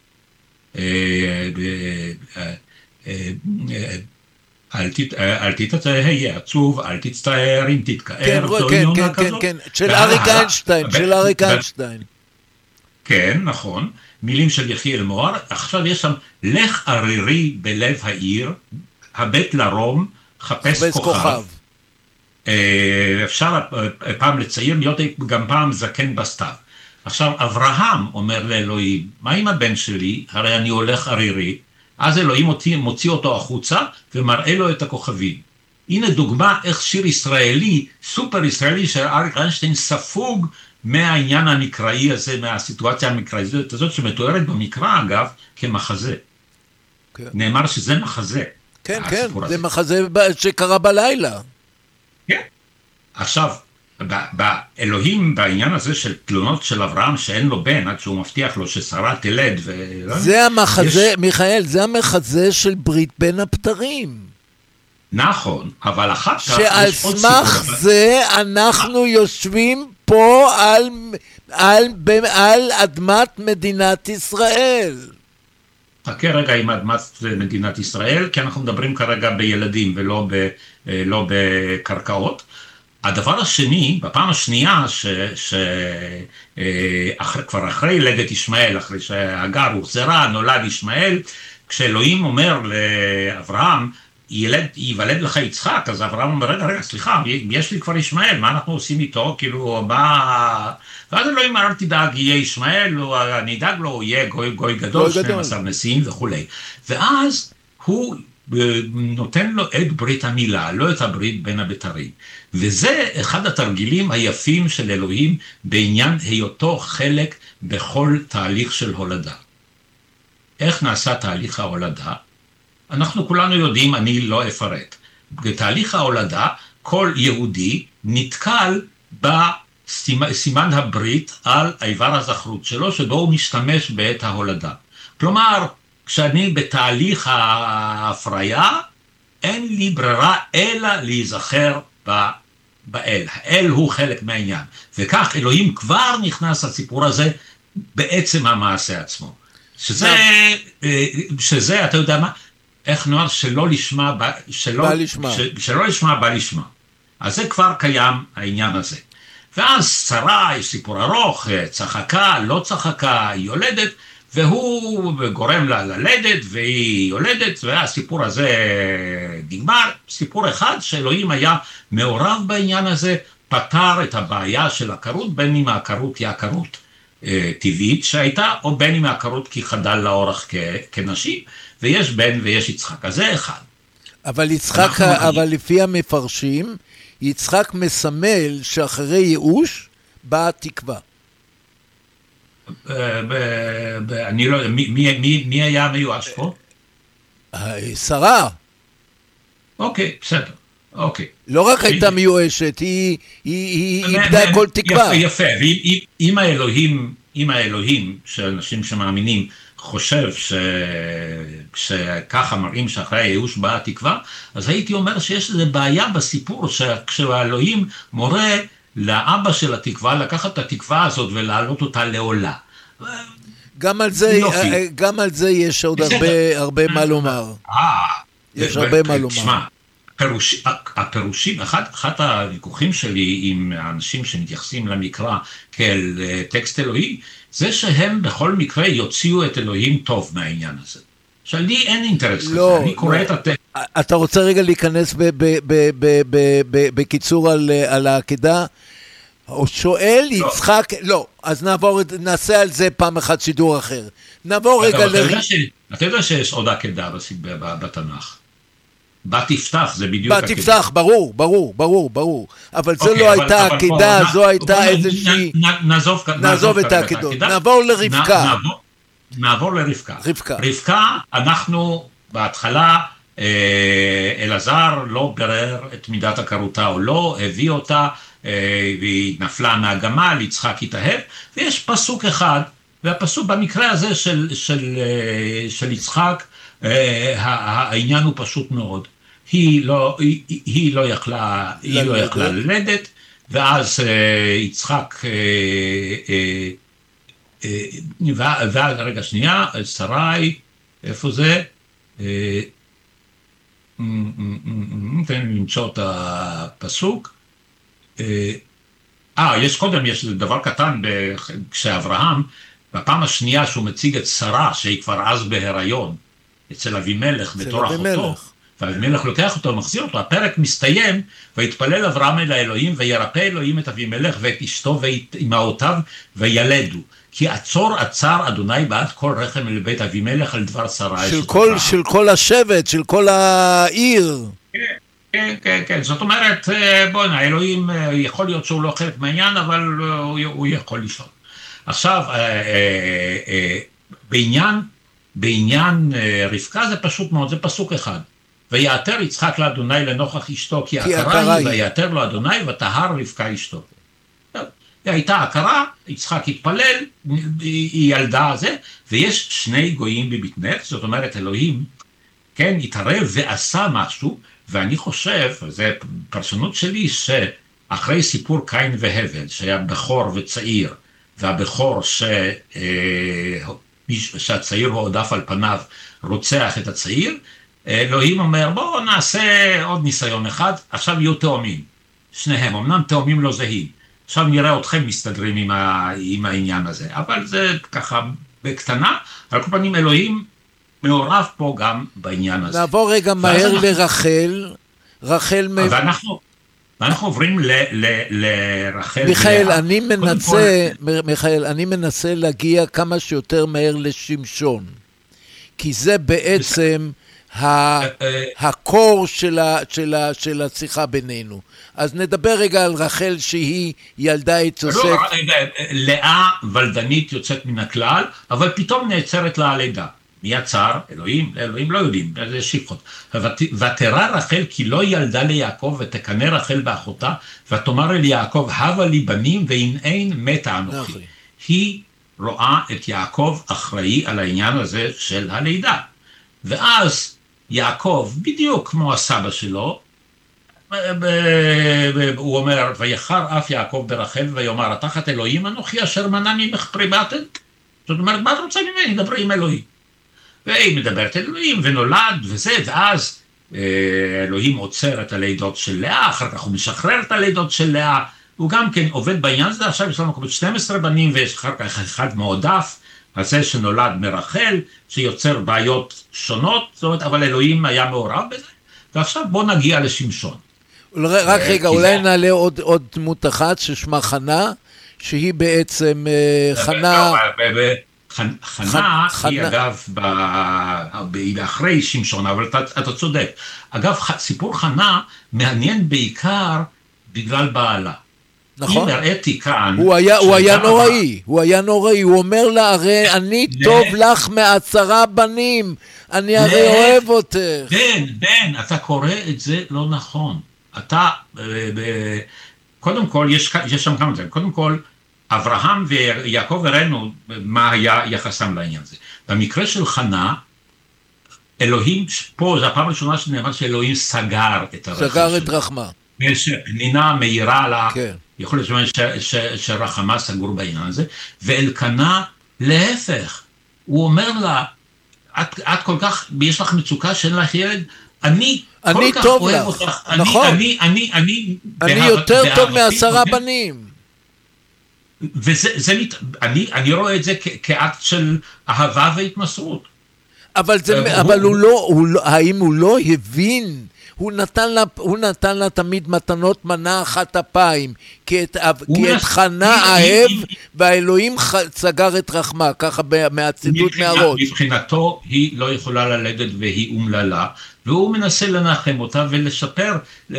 אל תהיה עצוב, אל תצטער, אם תתקער. כן, של אריק איינשטיין. כן, נכון. מילים של יחיאל מוהר. עכשיו יש שם, לך ערירי בלב העיר, הבט לרום, חפש כוכב. אפשר פעם לצייר, להיות גם פעם זקן בסתיו. עכשיו, אברהם אומר לאלוהים, מה עם הבן שלי? הרי אני הולך ערירי. אז אלוהים מוציא אותו החוצה ומראה לו את הכוכבים. הנה דוגמה איך שיר ישראלי, סופר ישראלי של אריק איינשטיין ספוג מהעניין המקראי הזה, מהסיטואציה המקראית הזאת שמתוארת במקרא אגב כמחזה. כן. נאמר שזה מחזה. כן, זה מחזה שקרה בלילה. כן. עכשיו, באלוהים, בעניין הזה של תלונות של אברהם שאין לו בן, עד שהוא מבטיח לו ששרה תלד זה המחזה, מיכאל, זה המחזה של ברית בין הפטרים. נכון, אבל אחר כך שעל סמך זה אנחנו יושבים פה על אדמת מדינת ישראל. חכה רגע עם אדמת מדינת ישראל, כי אנחנו מדברים כרגע בילדים ולא בקרקעות. הדבר השני, בפעם השנייה, כבר אחרי לידת ישמעאל, אחרי שהגר הוחזרה, נולד ישמעאל, כשאלוהים אומר לאברהם, ייוולד לך יצחק, אז אברהם אומר, רגע, סליחה, יש לי כבר ישמעאל, מה אנחנו עושים איתו? כאילו, מה... ואז אלוהים אומר, אל תדאג, יהיה ישמעאל, אני אדאג לו, הוא יהיה גוי גדול, 12 נשיאים וכו'. ואז הוא נותן לו את ברית המילה, לא את הברית בין הבתרים. וזה אחד התרגילים היפים של אלוהים בעניין היותו חלק בכל תהליך של הולדה. איך נעשה תהליך ההולדה? אנחנו כולנו יודעים, אני לא אפרט. בתהליך ההולדה, כל יהודי נתקל בסימן הברית על איבר הזכרות שלו, שבו הוא משתמש בעת ההולדה. כלומר, כשאני בתהליך ההפריה, אין לי ברירה אלא להיזכר באל. האל הוא חלק מהעניין. וכך אלוהים כבר נכנס לסיפור הזה בעצם המעשה עצמו. שזה, אתה יודע מה, איך נאמר, שלא לשמה, שלא לשמה, בא לשמה. אז זה כבר קיים העניין הזה. ואז שרה, יש סיפור ארוך, צחקה, לא צחקה, היא יולדת, והוא גורם לה ללדת, והיא יולדת, והסיפור הזה נגמר. סיפור אחד שאלוהים היה מעורב בעניין הזה, פתר את הבעיה של עקרות, בין אם העקרות היא עקרות טבעית שהייתה, או בין אם העקרות כי חדל לאורך כנשים, ויש בן ויש יצחק. אז זה אחד. אבל יצחק, אבל לפי המפרשים, יצחק מסמל שאחרי ייאוש באה תקווה. אני לא יודע, מי היה מיואש פה? שרה. אוקיי, בסדר, אוקיי. לא רק הייתה מיואשת, היא איבדה כל תקווה. יפה, אם האלוהים של אנשים שמאמינים חושב שככה מראים שאחרי הייאוש באה תקווה, אז הייתי אומר שיש איזו בעיה בסיפור, כשהאלוהים מורה לאבא של התקווה לקחת את התקווה הזאת ולהעלות אותה לעולה. גם על זה יש עוד הרבה מה לומר. יש הרבה מה לומר. תשמע, הפירושים, אחד הוויכוחים שלי עם האנשים שמתייחסים למקרא כאל טקסט אלוהי, זה שהם בכל מקרה יוציאו את אלוהים טוב מהעניין הזה. שלי אין אינטרס כזה, אני קורא את הטקסט. אתה רוצה רגע להיכנס בקיצור על העקדה? או שואל יצחק, לא, אז נעשה על זה פעם אחת שידור אחר. נעבור רגע אתה יודע שיש עוד עקדה בתנ"ך. בת יפתח, זה בדיוק עקדה. בת יפתח, ברור. אבל זו לא הייתה עקדה, זו הייתה איזושהי... נעזוב את העקדות. נעבור לרבקה. נעבור לרבקה. רבקה, אנחנו בהתחלה, אלעזר לא ברר את מידת עקרותה או לא, הביא אותה, והיא נפלה מהגמל, יצחק התאהב, ויש פסוק אחד, והפסוק במקרה הזה של יצחק, העניין הוא פשוט מאוד. היא לא יכלה ללדת, ואז יצחק, רגע שנייה, שרי, איפה זה? תן לי למצוא את הפסוק. יש דבר קטן, כשאברהם, בפעם השנייה שהוא מציג את שרה, שהיא כבר אז בהיריון, אצל אבימלך בתור אחותו, ואבימלך לוקח אותו ומחזיר אותו, הפרק מסתיים, ויתפלל אברהם אל האלוהים, וירפא אלוהים את אבימלך ואת אשתו ואת אמהותיו, וילדו. כי עצור אדוני בעד כל רחם אל בית אבימלך על דבר שרה. של כל השבט, של כל העיר. כן, זאת אומרת, האלוהים יכול להיות שהוא לא חלק מהעניין, אבל הוא יכול לשאול. עכשיו, בעניין רבקה זה פשוט מאוד, זה פסוק אחד. ויעתר יצחק לאדוני לנוכח אשתו, כי עקרה היא, ויעתר לו אדוני, ותהר רבקה אשתו. היא הייתה עקרה, יצחק התפלל, היא ילדה זה, ויש שני גויים בבטנך, זאת אומרת אלוהים, כן, התערב ועשה משהו, ואני חושב, וזו פרשנות שלי, שאחרי סיפור קין והבל, שהיה בכור וצעיר, והבכור שהצעיר הועדף על פניו רוצח את הצעיר, אלוהים אומר, בואו נעשה עוד ניסיון אחד, עכשיו יהיו תאומים, שניהם, אמנם תאומים לא זהים, עכשיו נראה אתכם מסתדרים עם העניין הזה, אבל זה ככה בקטנה, על כל פנים אלוהים מעורב פה גם בעניין הזה. נעבור רגע מהר לרחל, ואנחנו עוברים לרחל. מיכאל, אני מנסה להגיע כמה שיותר מהר לשמשון, כי זה בעצם הקור של השיחה בינינו. אז נדבר רגע על רחל שהיא ילדה את יוסף. לאה ולדנית יוצאת מן הכלל, אבל פתאום נעצרת לה הלידה. מי יצר? אלוהים לא יודעים, זה שפחות. ותרא רחל כי לא ילדה ליעקב, ותקנא רחל באחותה, ותאמר אל יעקב, הבה לי בנים, ואם אין מתה אנוכי. היא רואה את יעקב אחראי על העניין הזה של הלידה. ואז יעקב, בדיוק כמו הסבא שלו, הוא אומר, ויחר אף יעקב ברחל ויאמר, תחת אלוהים אנוכי אשר מנע ממך פרי בטן? זאת אומרת, מה את רוצה ממני? דברי עם אלוהים. והיא מדברת אלוהים ונולד וזה, ואז אלוהים עוצר את הלידות של לאה, אחר כך הוא משחרר את הלידות של לאה, הוא גם כן עובד בעניין הזה, עכשיו יש לנו 12 בנים ויש אחר כך אחד מועדף, הזה שנולד מרחל, שיוצר בעיות שונות, זאת אומרת, אבל אלוהים היה מעורב בזה, ועכשיו בוא נגיע לשמשון. רק רגע, אולי נעלה עוד דמות אחת ששמה חנה, שהיא בעצם חנה... חנה היא אגב אחרי שמשון, אבל אתה צודק. אגב, סיפור חנה מעניין בעיקר בגלל בעלה. נכון. אם הראיתי כאן... הוא היה נוראי, הוא אומר לה, הרי אני טוב לך מ10 בנים, אני הרי אוהב אותך. בן, אתה קורא את זה לא נכון. אתה, קודם כל, יש שם כמה דברים. קודם כל, אברהם ויעקב הראינו מה היה יחסם לעניין הזה. במקרה של חנה, אלוהים, פה זו הפעם הראשונה שנאמר שאלוהים סגר את הרחם. סגר את רחמה. ושפנינה מהירה לה, כן. יכול להיות שרחמה סגור בעניין הזה, ואלקנה להפך, הוא אומר לה, את כל כך, יש לך מצוקה שאין לך ילד, אני כל כך אוהב אותך, נכון. אני יותר טוב מ10 בנים. אני רואה את זה כאקט של אהבה והתמסרות. אבל האם הוא לא הבין? הוא נתן לה תמיד מתנות מנה אחת אפיים, כי את חנה אהב, והאלוהים סגר את רחמה, ככה מהציטוט מהראש. מבחינתו היא לא יכולה ללדת והיא אומללה, והוא מנסה לנחם אותה ולשפר,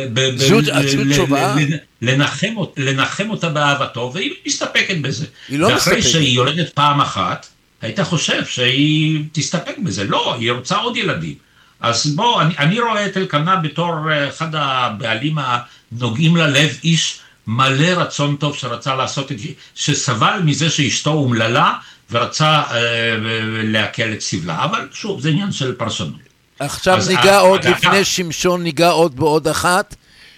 לנחם אותה באהבתו, והיא מסתפקת בזה. ואחרי שהיא יולדת פעם אחת, היית חושב שהיא תסתפק בזה. לא, היא רוצה עוד ילדים. אז בוא, אני רואה את אלקנה בתור אחד הבעלים הנוגעים ללב, איש מלא רצון טוב שרצה לעשות את זה, שסבל מזה שאשתו אומללה ורצה להקל את סבלה, אבל שוב, זה עניין של פרשנות. עכשיו ניגע עוד לפני שמשון, ניגע עוד בעוד אחת,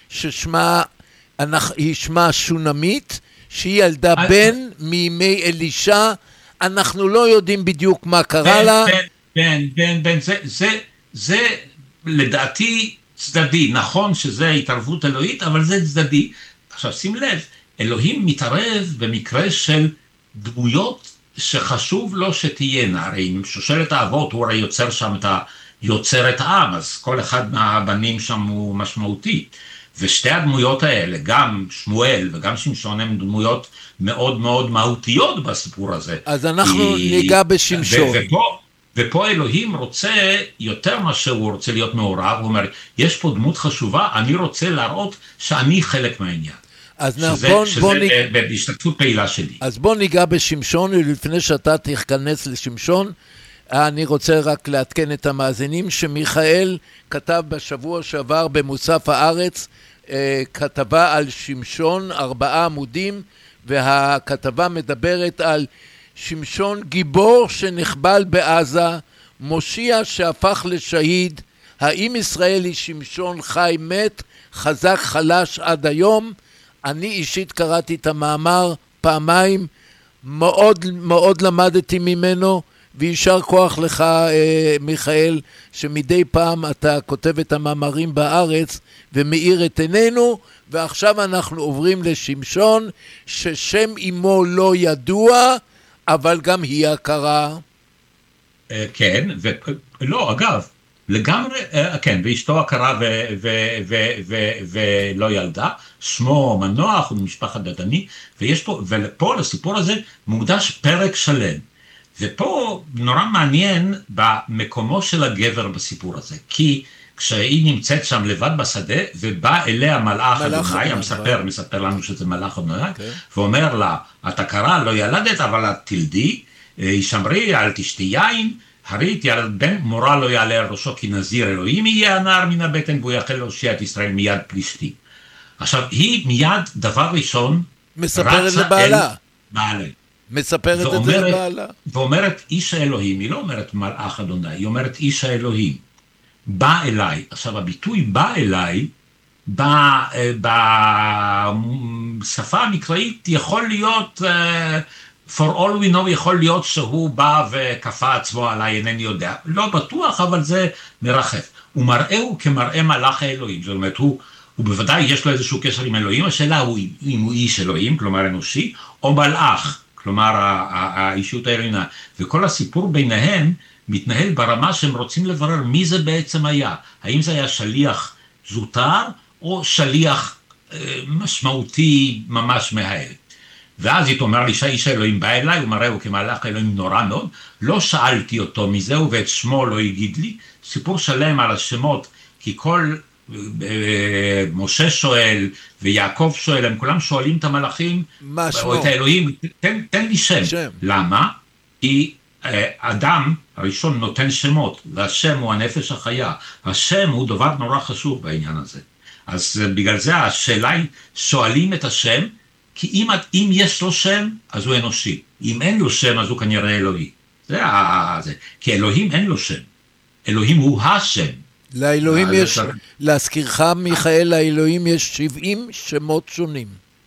היא שמה שונמית, שהיא ילדה בן מימי אלישע, אנחנו לא יודעים בדיוק מה קרה לה. בן, זה לדעתי צדדי, נכון שזה התערבות אלוהית, אבל זה צדדי. עכשיו שים לב, אלוהים מתערב במקרה של דמויות שחשוב לו שתהיינה, הרי עם שושלת האבות הוא הרי יוצר שם יוצר את העם, אז כל אחד מהבנים שם הוא משמעותי. ושתי הדמויות האלה, גם שמואל וגם שמשון, הם דמויות מאוד מאוד מהותיות בסיפור הזה. אז אנחנו ניגע בשמשון. ופה אלוהים רוצה יותר מה שהוא רוצה להיות מעורב, הוא אומר, יש פה דמות חשובה, אני רוצה להראות שאני חלק מהעניין. שזה בהשתתפות פעילה שלי. אז בוא ניגע בשמשון, ולפני שאתה תיכנס לשמשון, אני רוצה רק לעדכן את המאזינים, שמיכאל כתב בשבוע שעבר במוסף הארץ, כתבה על שמשון, 4 עמודים, והכתבה מדברת על שמשון גיבור שנחבל בעזה, מושיע שהפך לשהיד, האם ישראלי שמשון חי מת, חזק חלש עד היום. אני אישית קראתי את המאמר פעמיים, מאוד למדתי ממנו, וישר כוח לך מיכאל, שמדי פעם אתה כותב את המאמרים בארץ ומאיר את עינינו, ועכשיו אנחנו עוברים לשמשון, ששם אמו לא ידוע, אבל גם היא הכרה. כן, ולא, אגב, לגמרי, כן, ואשתו הכרה ולא ילדה, שמו מנוח, הוא ממשפחת דדני, ופה לסיפור הזה מוקדש פרק שלם. ופה נורא מעניין במקומו של הגבר בסיפור הזה, כי כשהיא נמצאת שם לבד בשדה, ובא אליה מלאך אדוני, מספר לנו שזה מלאך אדוני, ואומר לה, את הכרה, לא ילדת, אבל את תלדי, שמרי, אל תשתי יין, הרית ילד בן, מורה לא יעלה על ראשו, כי נזיר אלוהים יהיה הנער מן הבטן, והוא יחל להושיע את ישראל מיד פלישתי. עכשיו, היא מיד דבר ראשון, מספרת לבעלה. בעלה. מספרת את זה לבעלה. ואומרת איש האלוהים, היא לא אומרת מלאך אדוני, היא אומרת איש האלוהים. בא אליי. עכשיו, הביטוי בא אליי, בשפה המקראית יכול להיות, for all we know, יכול להיות שהוא בא וכפה עצמו עליי, אינני יודע. לא בטוח, אבל זה מרחף. ומראהו כמראה מלאך האלוהים. זאת אומרת, הוא בוודאי יש לו איזשהו קשר עם אלוהים, השאלה הוא אם הוא איש אלוהים, כלומר אנושי, או מלאך, כלומר האישות האלוהינה. וכל הסיפור ביניהם מתנהל ברמה שהם רוצים לברר מי זה בעצם היה. האם זה היה שליח זוטר, או שליח משמעותי ממש מהאל. ואז היא אומר לי שהאיש האלוהים בא אליי, הוא מראה הוא כמלאך האלוהים נורא מאוד, לא שאלתי אותו מזהו ואת שמו לא הגיד לי, סיפור שלם על השמות, כי כל משה שואל ויעקב שואל, הם כולם שואלים את המלאכים, או את האלוהים, תן לי שם. למה? כי אדם הראשון נותן שמות, והשם הוא הנפש החיה, השם הוא דבר נורא חשוב בעניין הזה. אז בגלל זה השאלה היא, שואלים את השם, כי אם יש לו שם, אז הוא אנושי. אם אין לו שם, אז הוא כנראה אלוהי. זה. כי אלוהים אין לו שם. אלוהים הוא השם. לאלוהים יש, להזכירך מיכאל, לאלוהים יש 70 שמות שונים.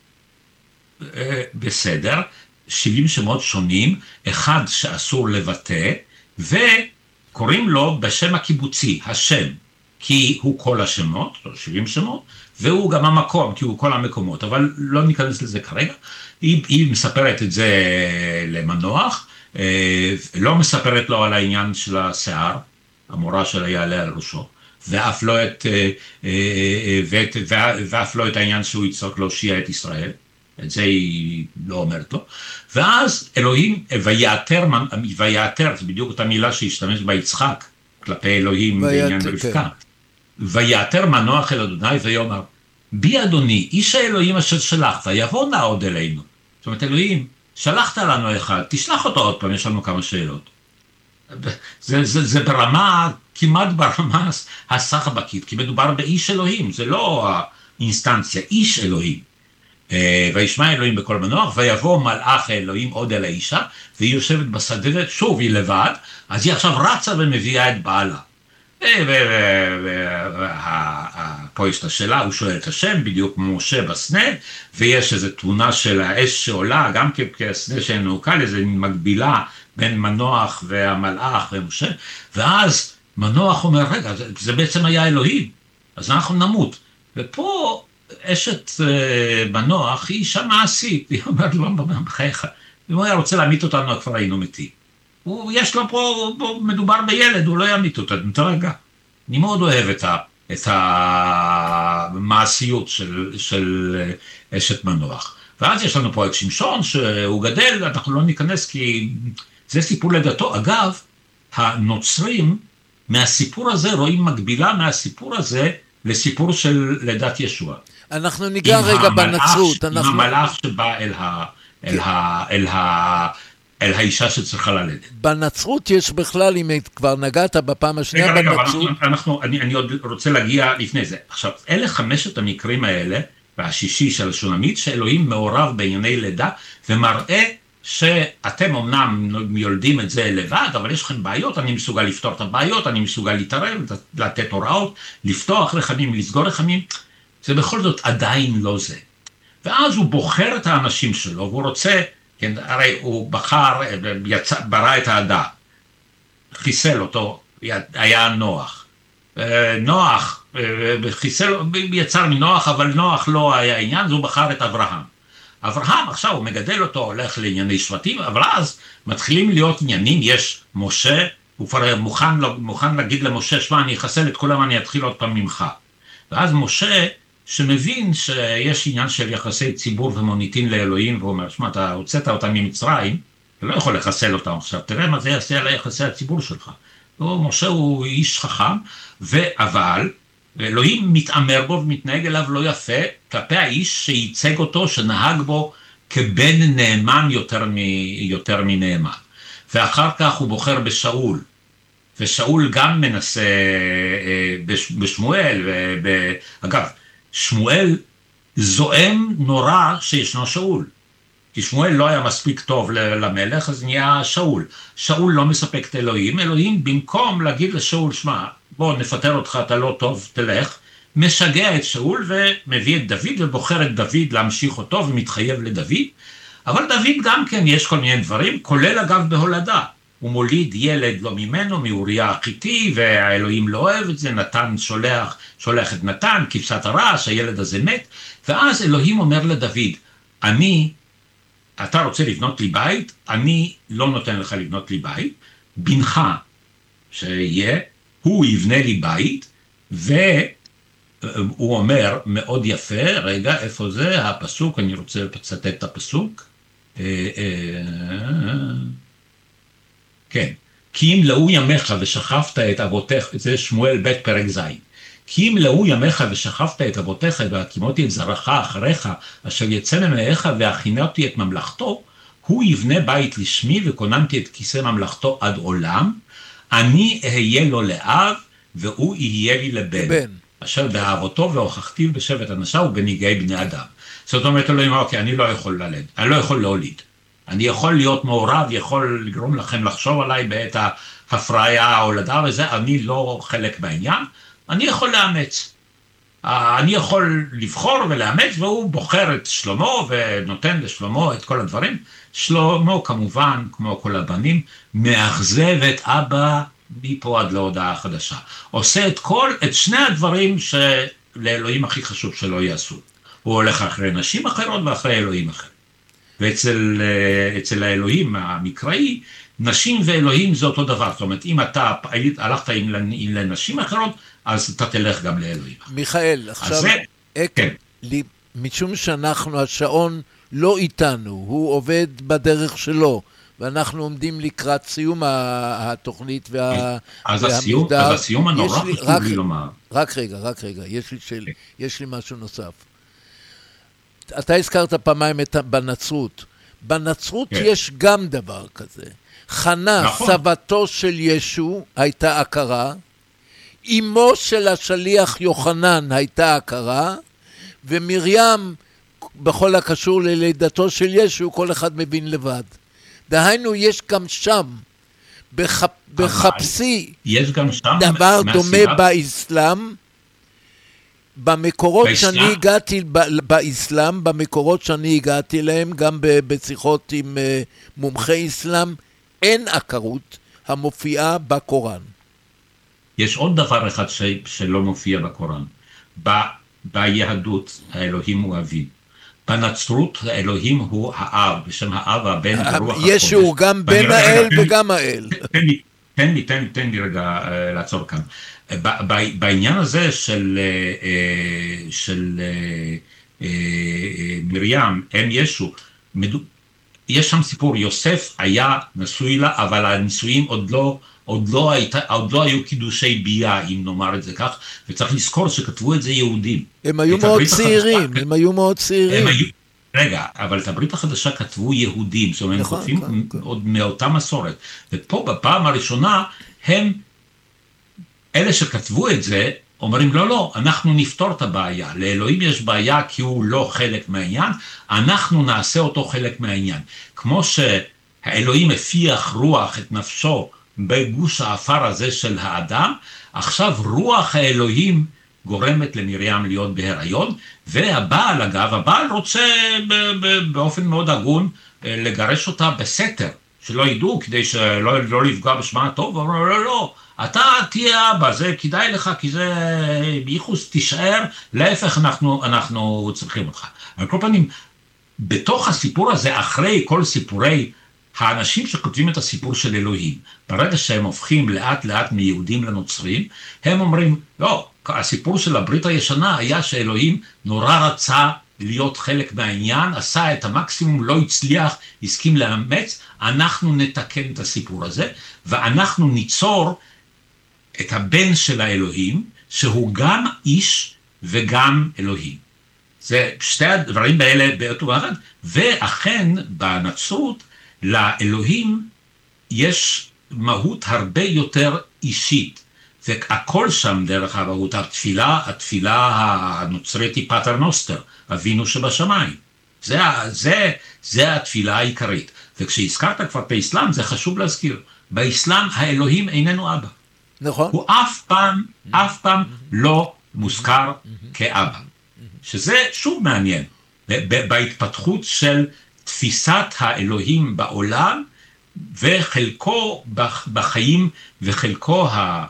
בסדר, 70 שמות שונים, אחד שאסור לבטא, וקוראים לו בשם הקיבוצי, השם. כי הוא כל השמות, 70 שמות, והוא גם המקום, כי הוא כל המקומות, אבל לא ניכנס לזה כרגע. היא מספרת את זה למנוח, לא מספרת לו על העניין של השיער, המורה שלה יעלה על ראשו, ואף לא את העניין שהוא יצטרך להושיע את ישראל, את זה היא לא אומרת לו. ואז אלוהים, ויעתר, זה בדיוק אותה מילה שהשתמש בה יצחק, כלפי אלוהים בעניין רבקה. ויעתר מנוח אל אדוני ויאמר, בי אדוני, איש האלוהים אשר שלחת, יבוא נא עוד אלינו. זאת אומרת, אלוהים, שלחת לנו אחד, תשלח אותו עוד פעם, יש לנו כמה שאלות. זה ברמה, כמעט ברמה הסחבקית, כי מדובר באיש אלוהים, זה לא האינסטנציה, איש אלוהים. וישמע אלוהים בכל מנוח, ויבוא מלאך האלוהים עוד אל האישה, והיא יושבת בשדה, שוב היא לבד, אז היא עכשיו רצה ומביאה את בעלה. פה יש את השאלה, הוא שואל את השם, בדיוק כמו משה בסנה, ויש איזו תמונה של האש שעולה, גם כסנה שנעוקה לזה, מקבילה בין מנוח והמלאך ומשה, ואז מנוח אומר, רגע, זה בעצם היה אלוהים, אז אנחנו נמות. ופה אשת מנוח היא אישה מעשית, היא אומרת לו, בחייך, אם הוא היה רוצה להמית אותנו, כבר היינו מתים. יש לו פה, מדובר בילד, הוא לא ימית אותנו, תרגע. אני מאוד אוהב את המעשיות של אשת מנוח. ואז יש לנו פה את שמשון, שהוא גדל, אנחנו לא ניכנס כי זה סיפור לדתו. אגב, הנוצרים מהסיפור הזה רואים מקבילה מהסיפור הזה לסיפור של לידת ישוע. אנחנו ניגע רגע בנצרות. עם המלאך שבא אל האישה שצריכה ללדת. בנצרות יש בכלל, אם כבר נגעת בפעם השנייה בנצרות. אני עוד רוצה להגיע לפני זה. עכשיו, אלה 5 המקרים האלה, והשישי של השונמית, שאלוהים מעורב בענייני לידה, ומראה שאתם אמנם יולדים את זה לבד, אבל יש לכם בעיות, אני מסוגל לפתור את הבעיות, אני מסוגל להתערב, לתת הוראות, לפתוח רחמים, לסגור רחמים, זה בכל זאת עדיין לא זה. ואז הוא בוחר את האנשים שלו, והוא רוצה, כן, הרי הוא ברא את האדם, חיסל אותו, היה נוח. נוח, יצר מנוח, אבל נוח לא היה עניין, אז הוא בחר את אברהם. אברהם עכשיו הוא מגדל אותו, הולך לענייני שבטים, אבל אז מתחילים להיות עניינים, יש משה, הוא כבר מוכן להגיד למשה, שמע, אני אחסל את כולם, אני אתחיל עוד פעם ממך. ואז משה, שמבין שיש עניין של יחסי ציבור ומוניטין לאלוהים, והוא אומר, שמע, אתה הוצאת אותם ממצרים, אתה לא יכול לחסל אותם עכשיו, תראה מה זה יעשה על יחסי הציבור שלך. משה הוא איש חכם, אבל אלוהים מתאמר בו ומתנהג אליו לא יפה, כלפי האיש שייצג אותו, שנהג בו כבן נאמן יותר מנאמן. ואחר כך הוא בוחר בשאול, ושאול גם מנסה בשמואל, אגב, שמואל זועם נורא שישנו שאול, כי שמואל לא היה מספיק טוב למלך, אז נהיה שאול. שאול לא מספק את אלוהים, אלוהים במקום להגיד לשאול, שמע, בוא נפטר אותך, אתה לא טוב, תלך, משגע את שאול ומביא את דוד ובוחר את דוד להמשיך אותו ומתחייב לדוד, אבל דוד גם כן יש כל מיני דברים, כולל אגב בהולדה. הוא מוליד ילד לא ממנו, מאוריה החיתי, והאלוהים לא אוהב את זה, נתן שולח את נתן, כבשת הרש, הילד הזה מת, ואז אלוהים אומר לדוד, אתה רוצה לבנות לי בית, אני לא נותן לך לבנות לי בית, בנך שיהיה, הוא יבנה לי בית, והוא אומר מאוד יפה, רגע, איפה זה הפסוק, אני רוצה לצטט את הפסוק, כן, כי אם לאו ימיך ושכבת את אבותיך, זה שמואל ב' פרק ז', כי אם לאו ימיך ושכבת את אבותיך והקימותי את זרעך אחריך, אשר יצא ממאיך והכינתי את ממלכתו, הוא יבנה בית לשמי וכוננתי את כיסא ממלכתו עד עולם, אני אהיה לו לאב והוא יהיה לי לבן, אשר באהבתו והוכחתיו בשבט אנשיו ובנגעי בני אדם. זאת אומרת, אלוהים, אוקיי, אני לא יכול ללד, אני לא יכול להוליד. אני יכול להיות מעורב, יכול לגרום לכם לחשוב עליי בעת ההפריה, ההולדה וזה, אני לא חלק בעניין, אני יכול לאמץ. אני יכול לבחור ולאמץ, והוא בוחר את שלמה ונותן לשלמה את כל הדברים. שלמה כמובן, כמו כל הבנים, מאכזב את אבא מפה עד להודעה חדשה. עושה את שני הדברים שלאלוהים הכי חשוב שלא יעשו. הוא הולך אחרי נשים אחרות ואחרי אלוהים אחר. ואצל האלוהים המקראי, נשים ואלוהים זה אותו דבר. זאת אומרת, אם אתה הלכת עם לנשים אחרות, אז אתה תלך גם לאלוהים. מיכאל, עכשיו, כן. משום שאנחנו, השעון לא איתנו, הוא עובד בדרך שלו, ואנחנו עומדים לקראת סיום התוכנית אז הסיום הנורא חשוב לי לומר. רק רגע, יש לי משהו נוסף. אתה הזכרת פעמיים בנצרות. בנצרות יש גם דבר כזה. חנה, סבתו של ישו, הייתה הכרה, אמו של השליח יוחנן הייתה הכרה, ומרים, בכל הקשור ללידתו של ישו, כל אחד מבין לבד. דהיינו, יש גם שם, בחפשי, דבר דומה באסלאם, במקורות שאני הגעתי באסלאם, במקורות שאני הגעתי להם, גם בשיחות עם מומחי אסלאם, אין עקרות המופיעה בקוראן. יש עוד דבר אחד שלא מופיע בקוראן. ביהדות האלוהים הוא אבי. בנצרות האלוהים הוא האב, בשם האב והבן ברוח הקודש. ישו גם בן האל וגם האל. תן לי רגע לעצור כאן. בעניין הזה של מרים, אם ישו, יש שם סיפור, יוסף היה נשוי לה, אבל הנישואים עוד לא היו קידושי בייה, אם נאמר את זה כך, וצריך לזכור שכתבו את זה יהודים. הם היו מאוד צעירים, רגע, אבל את הברית החדשה כתבו יהודים, זאת אומרת, הם כותבים עוד מאותה מסורת, ופה בפעם הראשונה, אלה שכתבו את זה, אומרים, לא, אנחנו נפתור את הבעיה, לאלוהים יש בעיה כי הוא לא חלק מהעניין, אנחנו נעשה אותו חלק מהעניין. כמו שהאלוהים הפיח רוח את נפשו בגוש האפר הזה של האדם, עכשיו רוח האלוהים גורמת למרים להיות בהיריון, והבעל אגב, הבעל רוצה באופן מאוד הגון לגרש אותה בסתר, שלא ידעו כדי שלא לפגוע בשמה הטוב, אבל לא, אתה תהיה אבא, זה כדאי לך, כי זה בייחוס תישאר, להפך אנחנו צריכים אותך. על כל פנים, בתוך הסיפור הזה, אחרי כל סיפורי האנשים שכותבים את הסיפור של אלוהים, ברגע שהם הופכים לאט לאט מיהודים לנוצרים, הם אומרים, לא, הסיפור של הברית הישנה היה שאלוהים נורא רצה להיות חלק מהעניין, עשה את המקסימום, לא הצליח, הסכים לאמץ, אנחנו נתקן את הסיפור הזה, ואנחנו ניצור את הבן של האלוהים, שהוא גם איש וגם אלוהים. זה שתי הדברים האלה באותו אחד, ואכן בנצרות, לאלוהים יש מהות הרבה יותר אישית, והכל שם דרך המהות, התפילה הנוצרית היא פטר נוסטר, אבינו שבשמיים. זה התפילה העיקרית. וכשהזכרת כבר את האסלאם, זה חשוב להזכיר. באסלאם האלוהים איננו אבא. נכון. הוא אף פעם לא מוזכר כאבא. שזה שוב מעניין. בהתפתחות של תפיסת האלוהים בעולם, וחלקו בחיים, וחלקו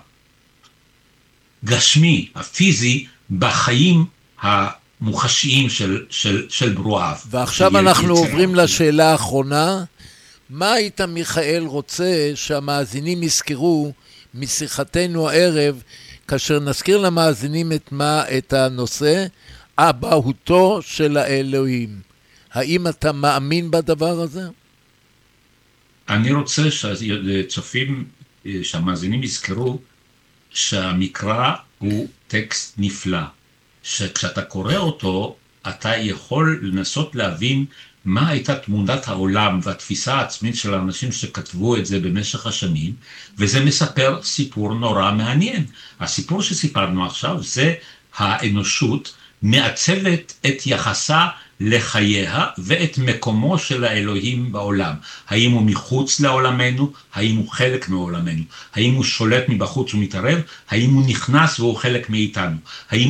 הגשמי, הפיזי, בחיים המוחשיים של ברואיו. ועכשיו אנחנו עוברים לשאלה האחרונה. מה היית, מיכאל, רוצה שהמאזינים יזכרו משיחתנו הערב, כאשר נזכיר למאזינים את הנושא, אבהותו של האלוהים? האם אתה מאמין בדבר הזה? אני רוצה שהצופים, שהמאזינים יזכרו שהמקרא הוא טקסט נפלא, שכשאתה קורא אותו, אתה יכול לנסות להבין מה הייתה תמונת העולם והתפיסה העצמית של האנשים שכתבו את זה במשך השנים, וזה מספר סיפור נורא מעניין. הסיפור שסיפרנו עכשיו זה האנושות מעצבת את יחסה לחייה ואת מקומו של האלוהים בעולם. האם הוא מחוץ לעולמנו? האם הוא חלק מעולמנו? האם הוא שולט מבחוץ ומתערב? האם הוא נכנס והוא חלק מאיתנו? האם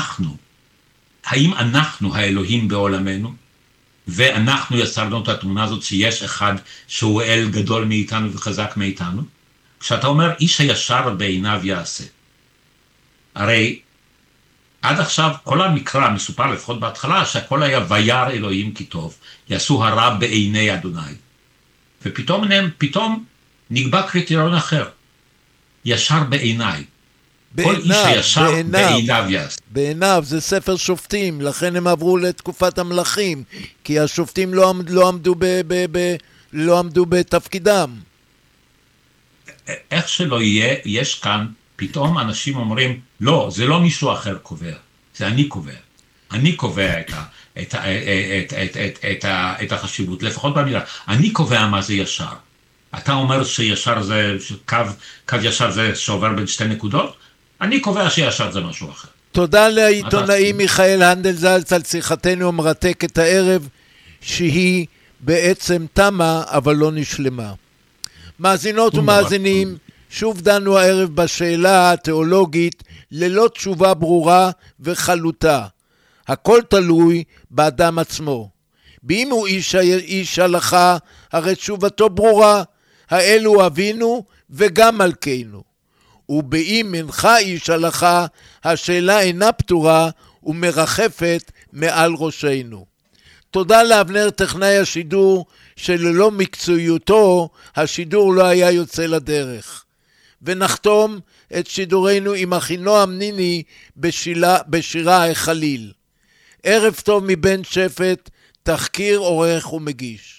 אנחנו האלוהים בעולמנו? ואנחנו יצרנו את התמונה הזאת שיש אחד שהוא אל גדול מאיתנו וחזק מאיתנו? כשאתה אומר איש הישר בעיניו יעשה, הרי עד עכשיו כל המקרא מסופר לפחות בהתחלה שהכל היה וירא אלוהים כי טוב, יעשו הרע בעיני אדוני. ופתאום נקבע קריטריון אחר, ישר בעיניי. כל איש הישר בעיניו יעשה. בעיניו זה ספר שופטים, לכן הם עברו לתקופת המלכים, כי השופטים לא עמדו בתפקידם. איך שלא יהיה, יש כאן פתאום אנשים אומרים, לא, זה לא מישהו אחר קובע, זה אני קובע. אני קובע את החשיבות, לפחות במילה. אני קובע מה זה ישר. אתה אומר שישר זה, קו ישר זה שעובר בין שתי נקודות, אני קובע שישר זה משהו אחר. תודה לעיתונאי מיכאל הנדלזלץ על שיחתנו המרתקת הערב, שהיא בעצם תמה אבל לא נשלמה. מאזינות ומאזינים, שוב דנו הערב בשאלה התיאולוגית ללא תשובה ברורה וחלוטה. הכל תלוי באדם עצמו. ואם הוא איש הלכה, הרי תשובתו ברורה, האלו אבינו וגם מלכנו. ובאם אינך איש הלכה, השאלה אינה פתורה ומרחפת מעל ראשנו. תודה לאבנר טכנאי השידור, שללא מקצועיותו השידור לא היה יוצא לדרך. ונחתום את שידורנו עם אחינועם ניני בשירה החליל. ערב טוב מבן שפט, תחקיר עורך ומגיש.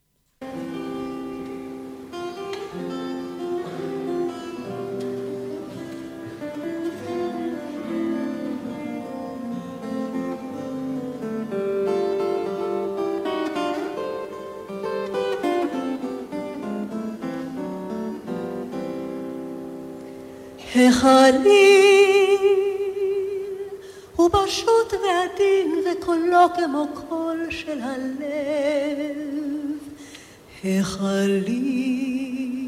החליל הוא פשוט ועדין וקולו כמו קול של הלב. החליל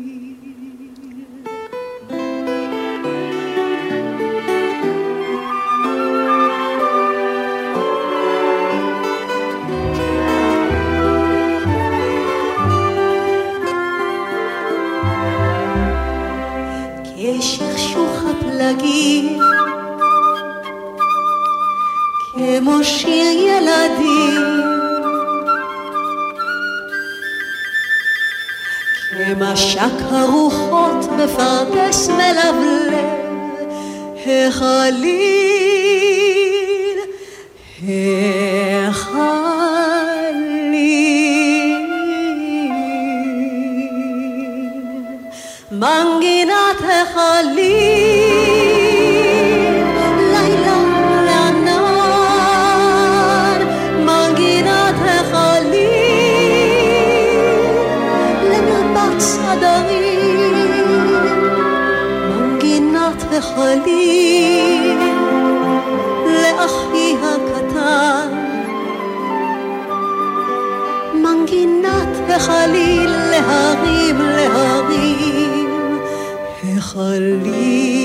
כשכשוך הפלגים כמו שיר ילדים כמשק הרוחות בפרדס מלבלב. החליל מנגינת החליל לילה לענן, מנגינת החליל למרבץ הדרים, מנגינת החליל לאחי הקטן מנגינת החליל להרים להרים, החליל